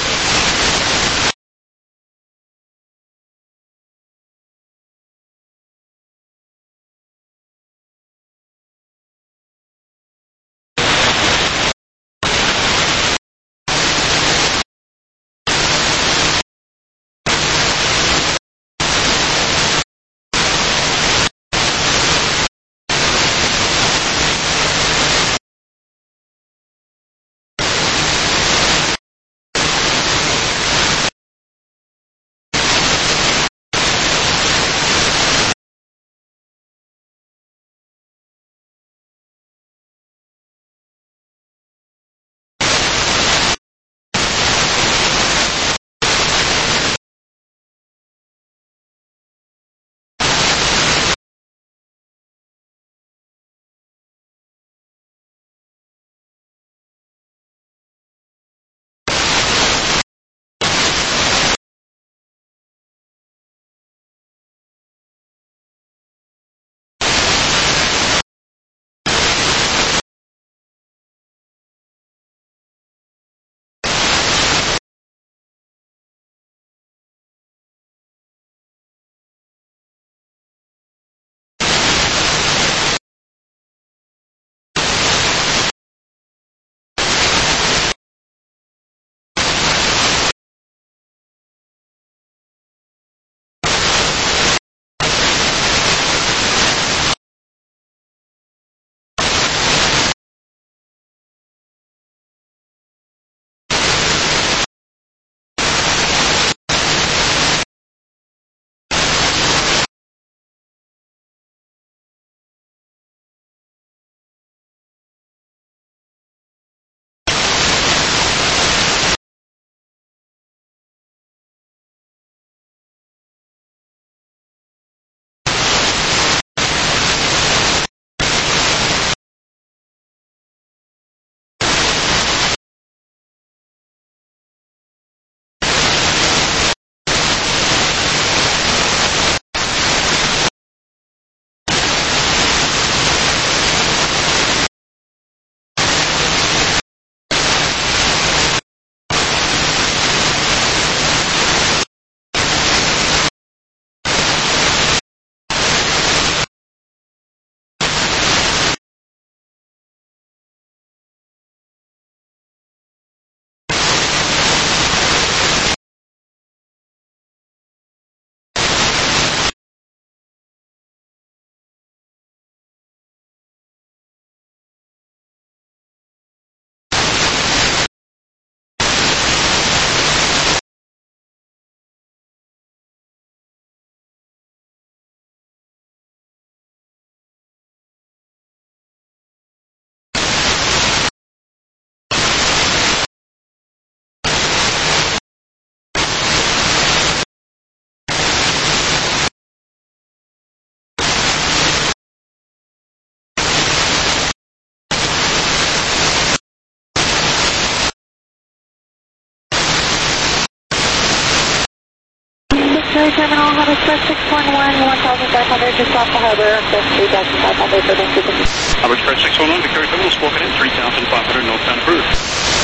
Victoria Terminal, Honda Express six one one, one thousand five hundred, just off the harbor, Express three thousand five hundred, for next frequency. Honda Express six one one, Victoria Terminal, squawking in three thousand five hundred, northbound approved.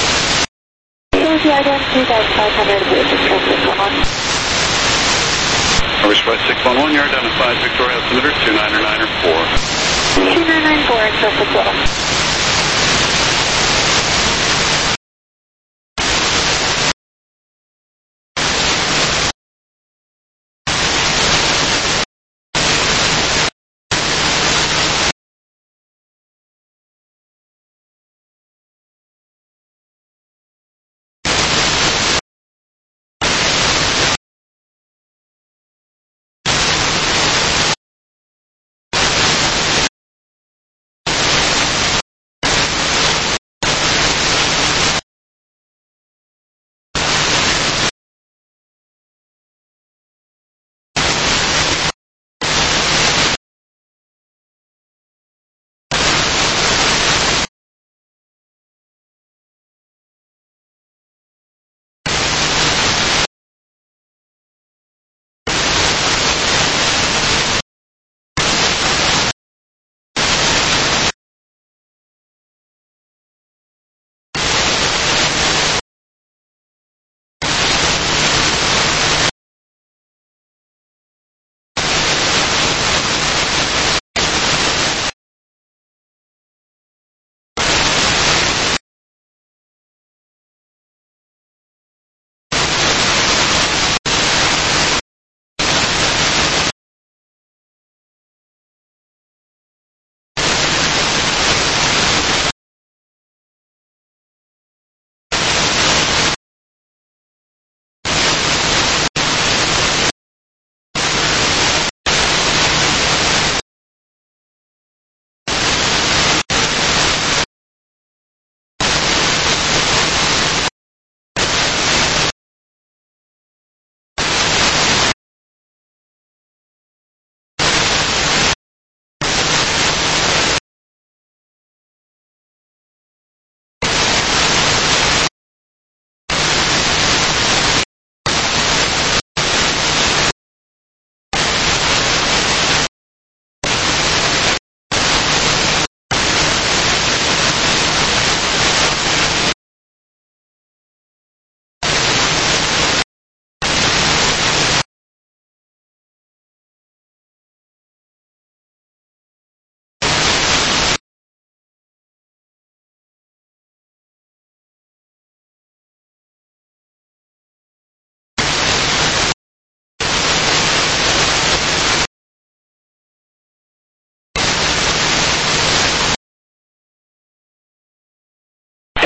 Frequency ident three thousand five hundred, Express six one one. Honda Express six one one, you're identified, Victoria Altimeter two nine nine four. two nine nine four, Express six one one.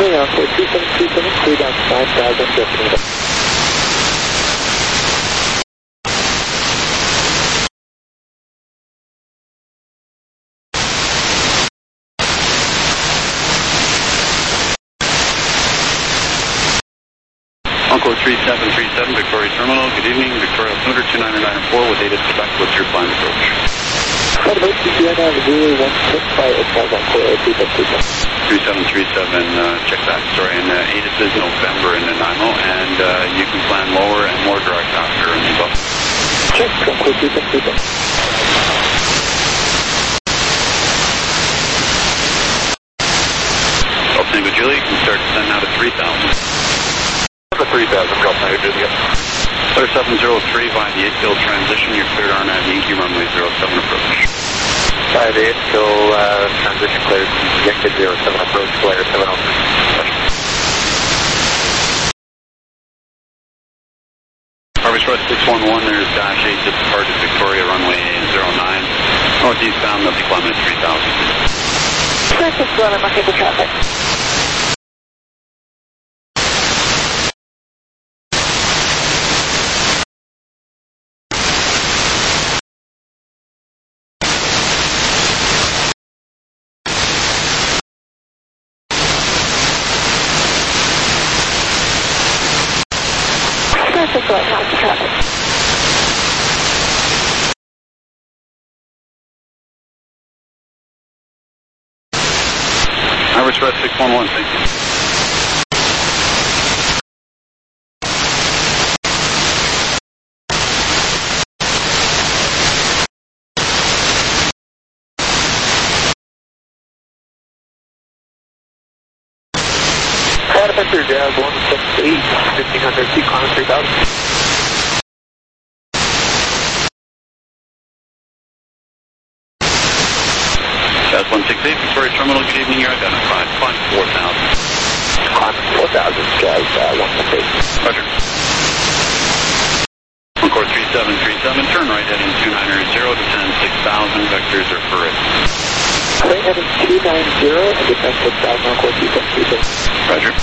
Hey, Encore three seven three seven, clear down to nine thousand, just a minute. Encore three seven three seven, Victoria Terminal. Good evening, Victoria Altimeter two nine nine four with ATIS Quebec. What's your planned approach? Flight about C P N zero one six by X-Five Encore three seven three seven. three seven three seven, uh, check that. Sorry, and uh, ATIS is November in Nanaimo, and uh, you can plan lower and more direct after in the bus. Check, Encore three seven three seven. Golf Tango Julie, you can start to send now to three thousand. three thousand, Golf Tango Juliet. Clear seven zero three via the eight field transition. You're cleared R N A V Yankee runway zero seven approach. By the eight field uh, transition cleared, Yankee zero seven approach, clear seven oh three. Harvey Express six one one, there's dash eight to depart at Victoria runway zero nine. Northeast bound, they'll be climbing at three thousand. Square six one, I'm looking for traffic. Six one, how's the traffic? Harvey Express six one one, thank you. Adventure Jazz one six eight, fifteen hundred feet, climbing three thousand. Jazz one six eight, Victoria Terminal, good evening, you're identified. Climb four thousand. Climbing four thousand, Jazz uh, one six eight. Roger. Encore three seven three seven, turn right heading two nine zero to ten six thousand, vectors are for it. Right heading two nine zero and descend six thousand, Encore three seven three seven. Roger.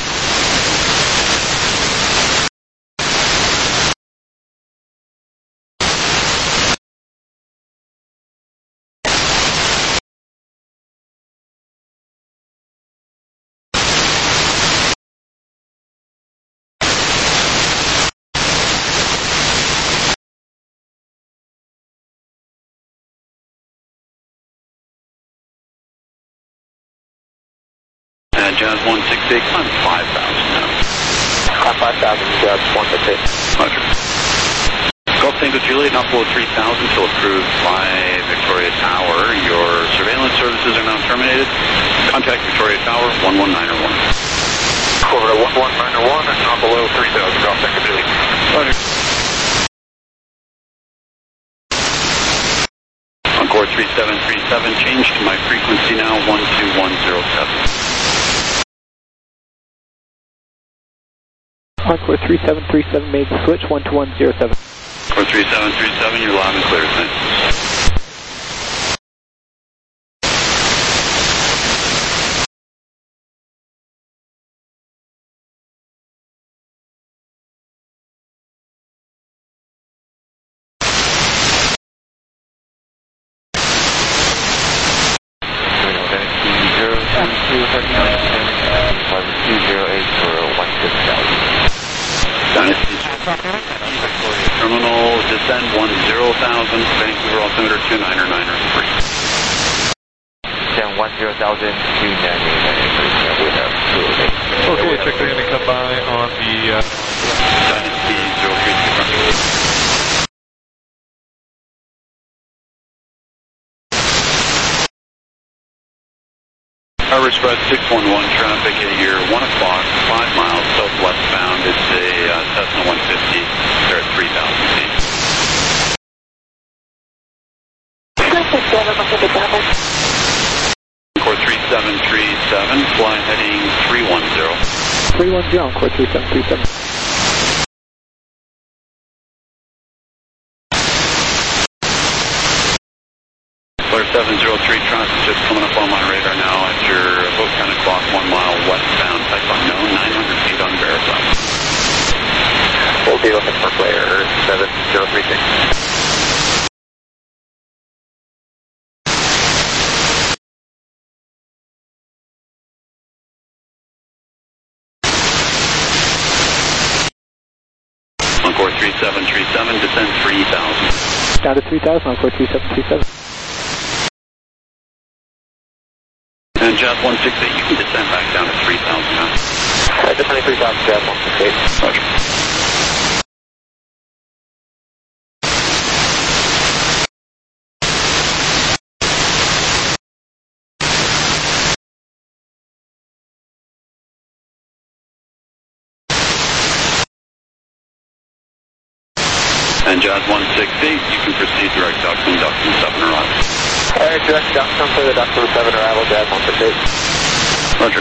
Uh, Jazz one six eight, climb five thousand now. Climb five thousand, Jazz one six eight. Roger. Golf Tango Juliet, now below three thousand till approved by Victoria Tower. Your surveillance services are now terminated. Contact Victoria Tower, one one nine one. Over to one one nine one and not below three thousand, Golf Tango Juliet. Roger. Encore three seven three seven, change to my frequency now, one two one zero seven. Encore three seven three seven made the switch, one two one zero seven. Encore three seven three seven, you're loud and clear, thanks. Terminal, descend one zero thousand, Vancouver altimeter two nine nine three. Descend one zero thousand, two nine nine three, we have two eight. Okay, check in and come by on the uh, Dynasty zero three two. Harvard Express six one one traffic at your one o'clock, five miles southwestbound. It's a uh, Cessna one fifty. They're at three thousand feet. Encore three seven three seven, fly heading three one zero. three one zero, Encore three seven three seven. Clear seven zero three traffic just coming up on my radar now at your about ten o'clock, one mile westbound. type unknown, nine hundred feet unverified. We'll be looking for player seven zero three six. Encore three seven three seven, descend three thousand. Down to three thousand, Encore three seven three seven. And Jazz one six eight, you can descend back down to three thousand now. Uh, descending three thousand, Jazz one six eight. Roger. And Jazz one six eight, you can proceed direct ducting, ducting seven arrival. Alright, direct ducting for the ducting seven arrival, Jazz one six eight. Roger.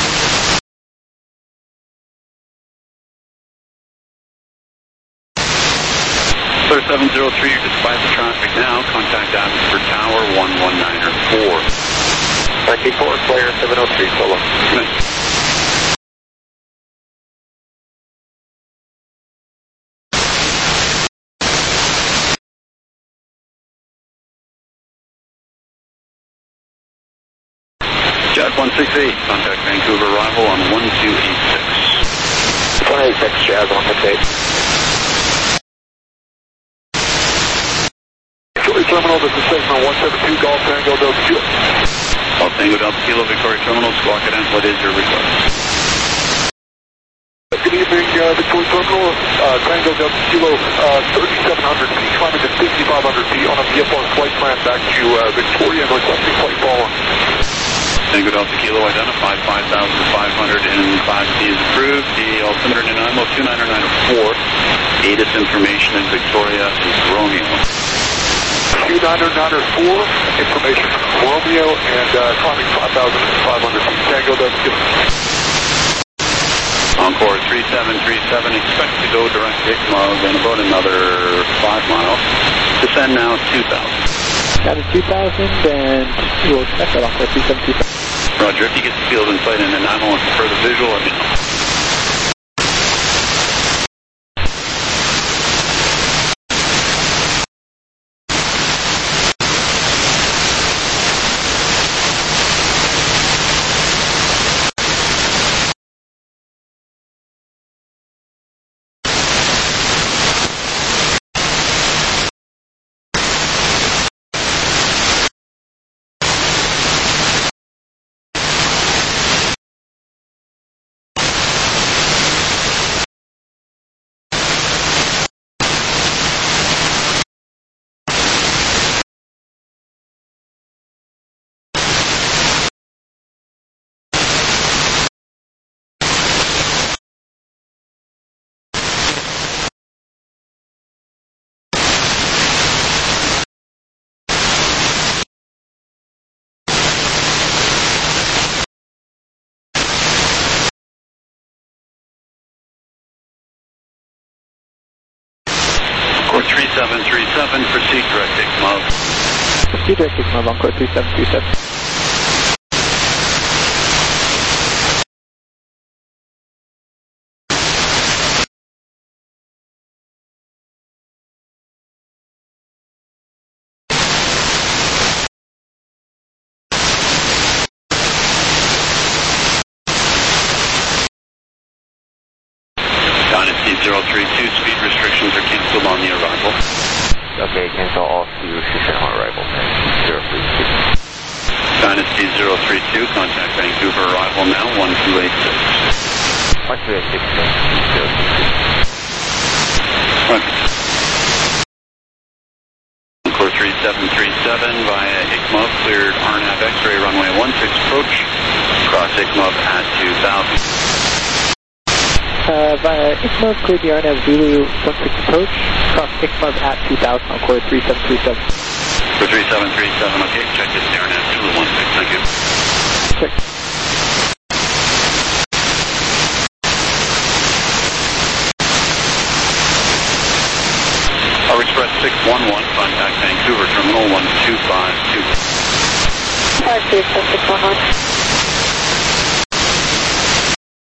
Clear seven zero three, you're despite the traffic now. Contact Adams for tower one one nine or four. ninety-four, player seven oh three, solo. Nice. Jazz one six eight, contact Vancouver arrival on one two eight six. one eight six, Jazz one six eight. Victoria Terminal, this is Cessna one seven two, Golf Tango Delta Kilo. Golf Tango Delta Kilo, Victoria Terminal, Squawk Cadet, what is your request? Good evening, uh, Victoria Terminal, uh, Tango Delta Kilo, uh, thirty-seven hundred feet, climbing to fifty-five hundred feet on a V F R flight plan back to uh, Victoria and requesting flight following. Tango Delta Kilo identified five thousand five hundred and Class C is approved. The altimeter in IMO two nine nine four. A T I S information in Victoria is Romeo. two nine nine four, information from Romeo, and uh, climbing five thousand five hundred feet. Tango Delta Kilo. Encore three seven three seven, expect to go direct to Ixmog in about another five miles. Descend now two thousand. Down to two thousand, and we'll expect that Encore three seven three seven. Roger, if you get the field in sight and an IMO and prefer the visual, let me know. three seven three seven, proceed direct Ixmog. Proceed direct Ixmog, Encore three seven three seven. Dynasty zero three two, speed restrictions are canceled on the arrival. Okay, cancel all speed restriction on arrival. zero three two. Dynasty zero three two, contact Vancouver arrival now, one two eight six. one two eight six, zero three two. Roger. Encore three seven three seven via Ixmog, cleared R N A V X-ray runway one six approach, cross Ixmog at two thousand. Uh, via Ixmog, cleared the R N A V Zulu one six approach, cross Ixmog at two thousand, Encore three seven three seven. For three seven three seven, okay, check this R N A V Zulu one six, thank you. Check. Power Express six one one, contact Vancouver Terminal one two five two. five two six one one.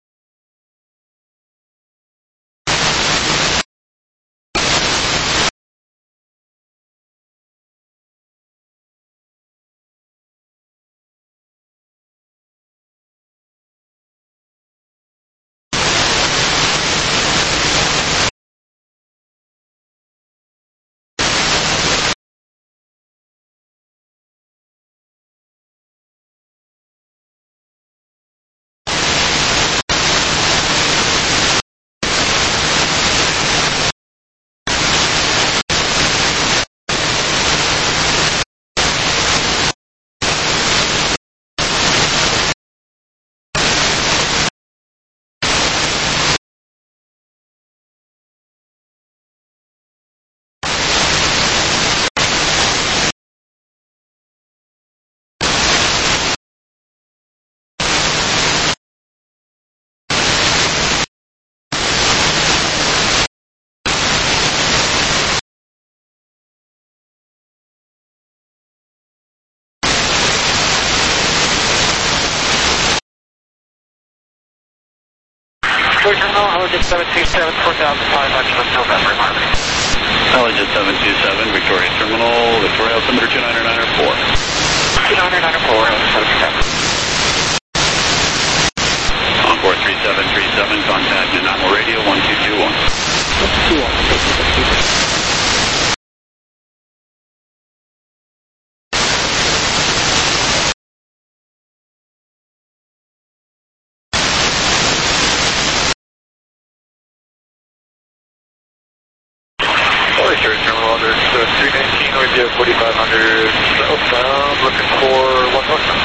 Victoria Terminal, Helijet seven two seven, four thousand five hundred, November, Harmony. Helijet seven two seven, Victoria Terminal, Victoria altimeter two nine nine four. two nine nine four, seven two seven. Encore three seven three seven, contact Nanaimo Radio one two two one. one two two one. Victoria Terminal, there's uh, three nineteen, we have forty-five hundred southbound, looking for one northbound.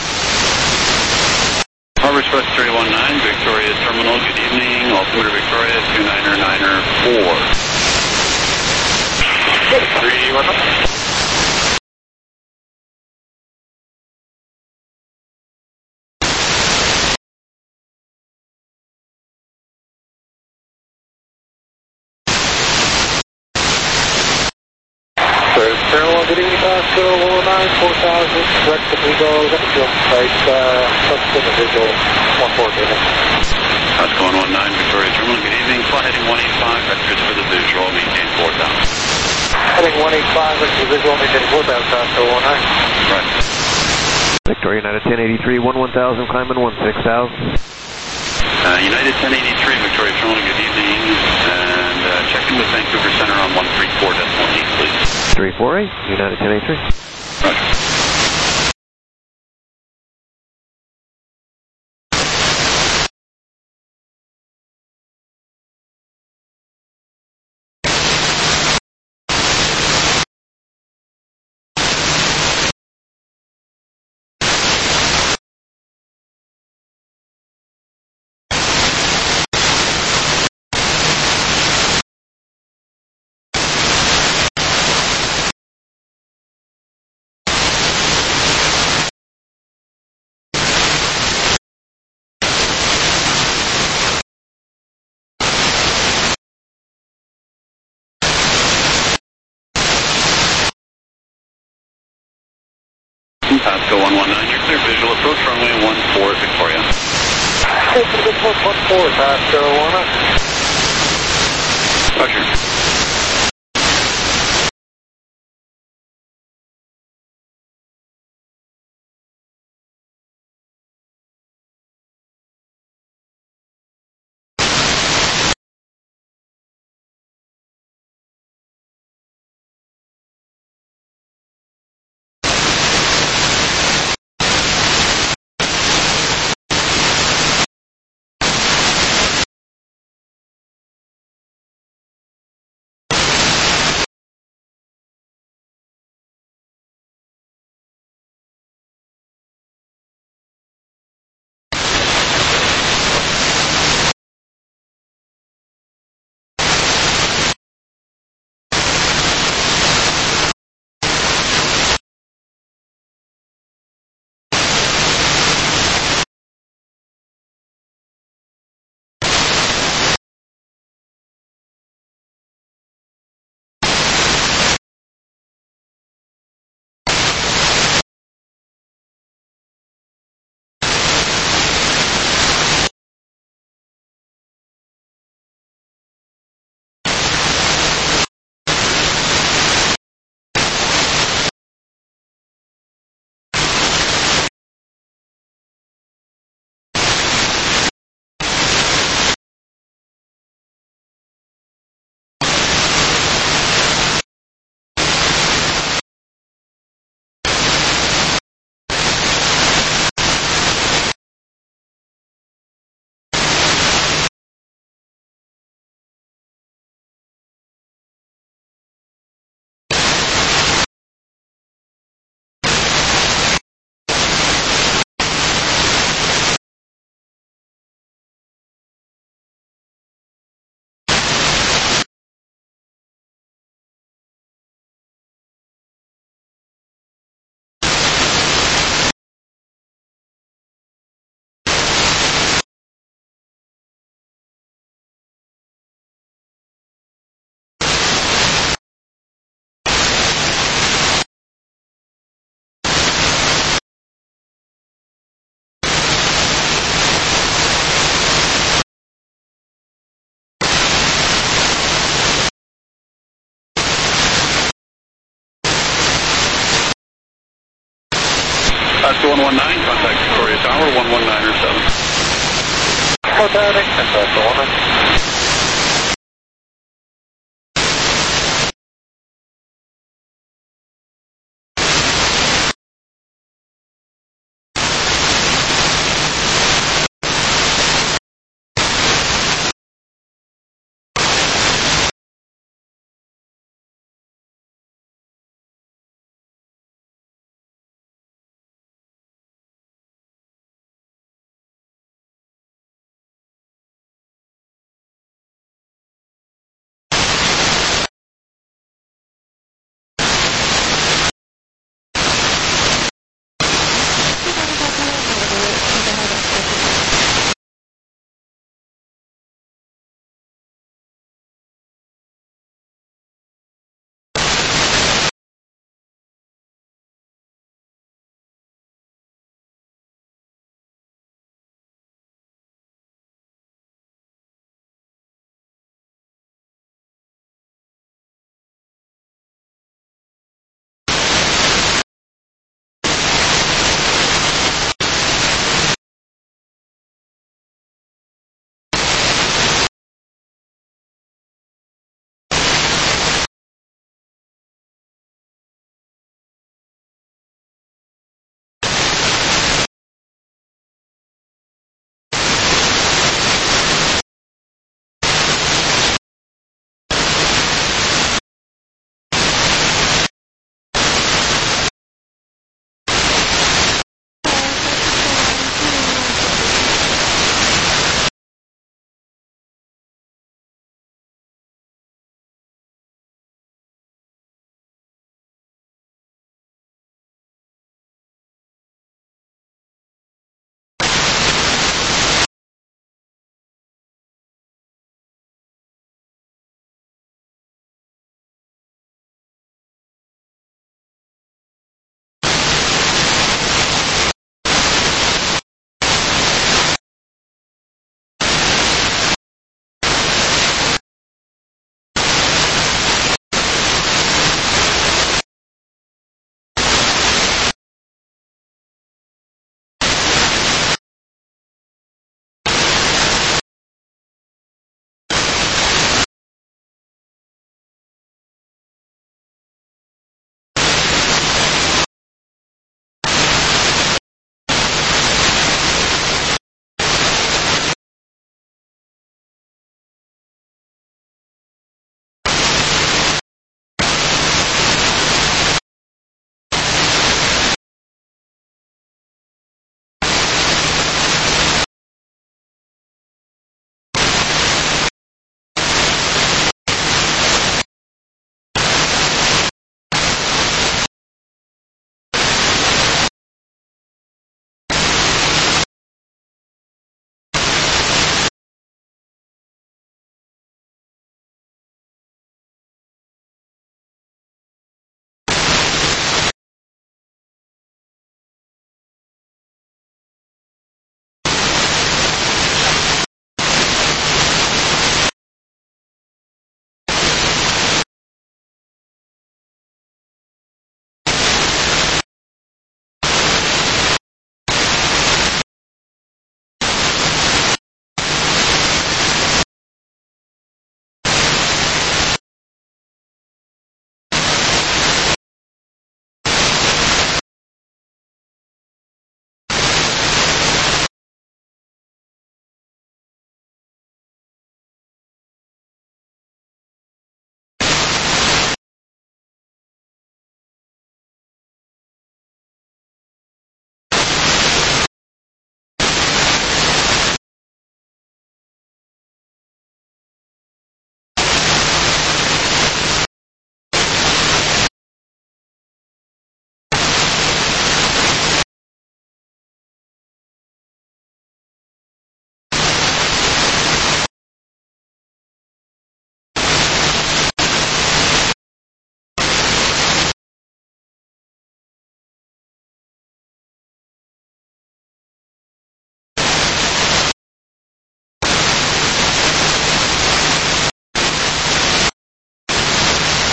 Harbor Express three one nine, Victoria Terminal, good evening, altimeter Victoria two nine nine four. three one nine. Terminal, good evening, Pasco, one nine, four thousand, direct to Vigo, got the field site, uh, subsequent visual, one four, good evening. Pasco one one nine, Victoria Terminal, good evening, fly heading one eight five, vectors for the visual, maintain four thousand. Heading one eight five, vectors for the visual, maintain four thousand, Pasco one nine. Right. Victoria United ten eighty-three, one one thousand, climbing one six thousand. Uh, United ten eighty-three, Victoria Terminal, good evening, and uh, check in with Vancouver Center on one three four decimal eight, please. three four eight, United ten eighty-three. Roger. Pasco one one nine, you're clear visual, approach runway one four, Victoria. Hey, good one four, Pasco one nine. Roger. one one nine, contact Victoria Tower, one one nine or seven. Contact, contact owner.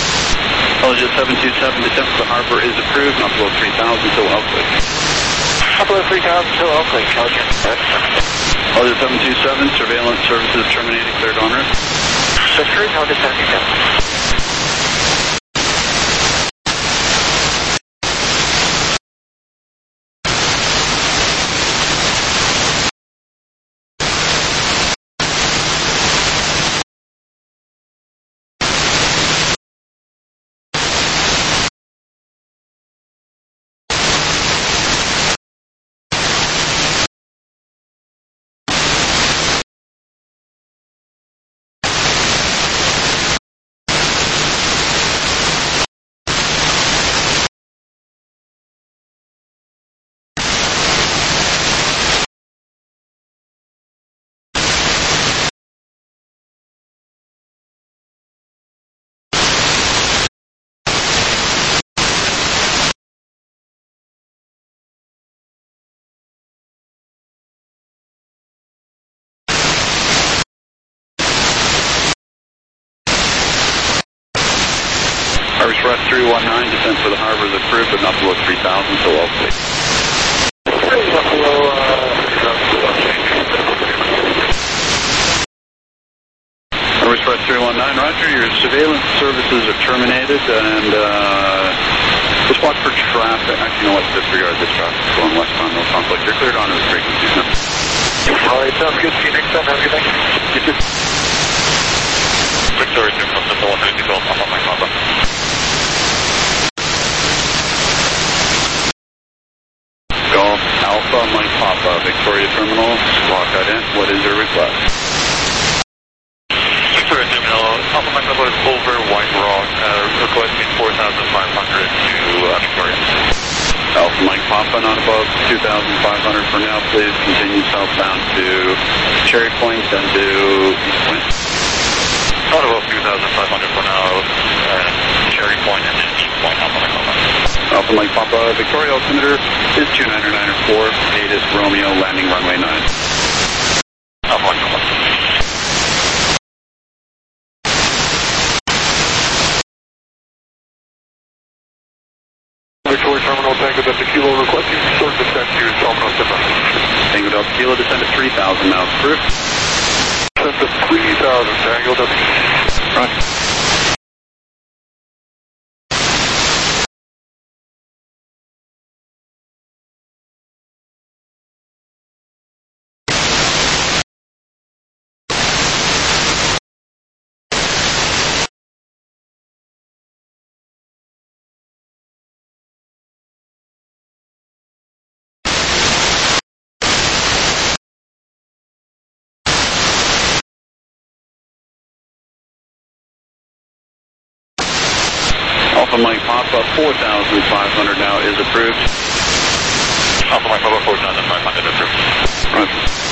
Intelligence seven two seven, descent to the harbor is approved, not below three thousand, so output. Buffalo three thousand to Oakley, Charger. Other seven two seven, surveillance services terminated, cleared on route. That's correct, I'll just send you down. Irish West three one nine, descent for the harbor is approved, but not below three thousand, so Oakley. Buffalo, uh, Irish West three one nine, roger, your surveillance services are terminated, and uh, just watch for traffic. Actually, you know what, disregard this traffic going westbound, no conflict. You're cleared onto the frequencies now. all right, sounds good. See you next time. Have a good night. You too. Victoria Terminal, Central one thirty Golf, I'm on my Papa. Golf Alpha, Mike Papa, Victoria Terminal, squawk ident. What is your request? Victoria Terminal, Alpha Mike Papa is over White Rock, uh, requesting four thousand five hundred to uh, Victoria. Alpha Mike Papa, not above two thousand five hundred for now. Please continue southbound to Cherry Point and to East Point. Not above two thousand five hundred for now, uh, Cherry Point and then East Point, Alpha Mike Papa. Alpha Mike Papa, Victoria altimeter is two nine nine four, Datus Romeo, landing runway nine. Alpha Mike Papa. Victoria Terminal, Tango Delta Kilo, requesting short descent to Salmon Simba. Tango Delta Kilo, descend at three thousand miles approved. Descent to three thousand, Tango Delta Kilo. Roger. Alpha Mike Papa, four thousand five hundred now is approved. Alpha Mike Papa, four thousand five hundred approved. Roger.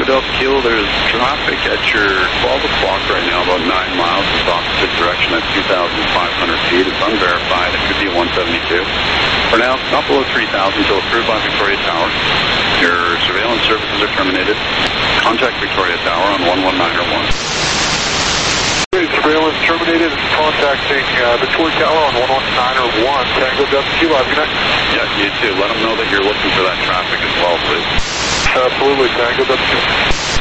Delta Kilo, there's traffic at your twelve o'clock right now, about nine miles. It's opposite direction at two thousand five hundred feet. It's unverified. It could be one seventy-two. For now, not below three thousand until approved by Victoria Tower. Your surveillance services are terminated. Contact Victoria Tower on one one nine or one. Surveillance terminated. Contacting uh, Victoria Tower on one one nine or one. Tango Delta Kilo. Have a good night. Yeah, you too. Let them know that you're looking for that traffic as well, please. Absolutely. Tango Delta Kilo.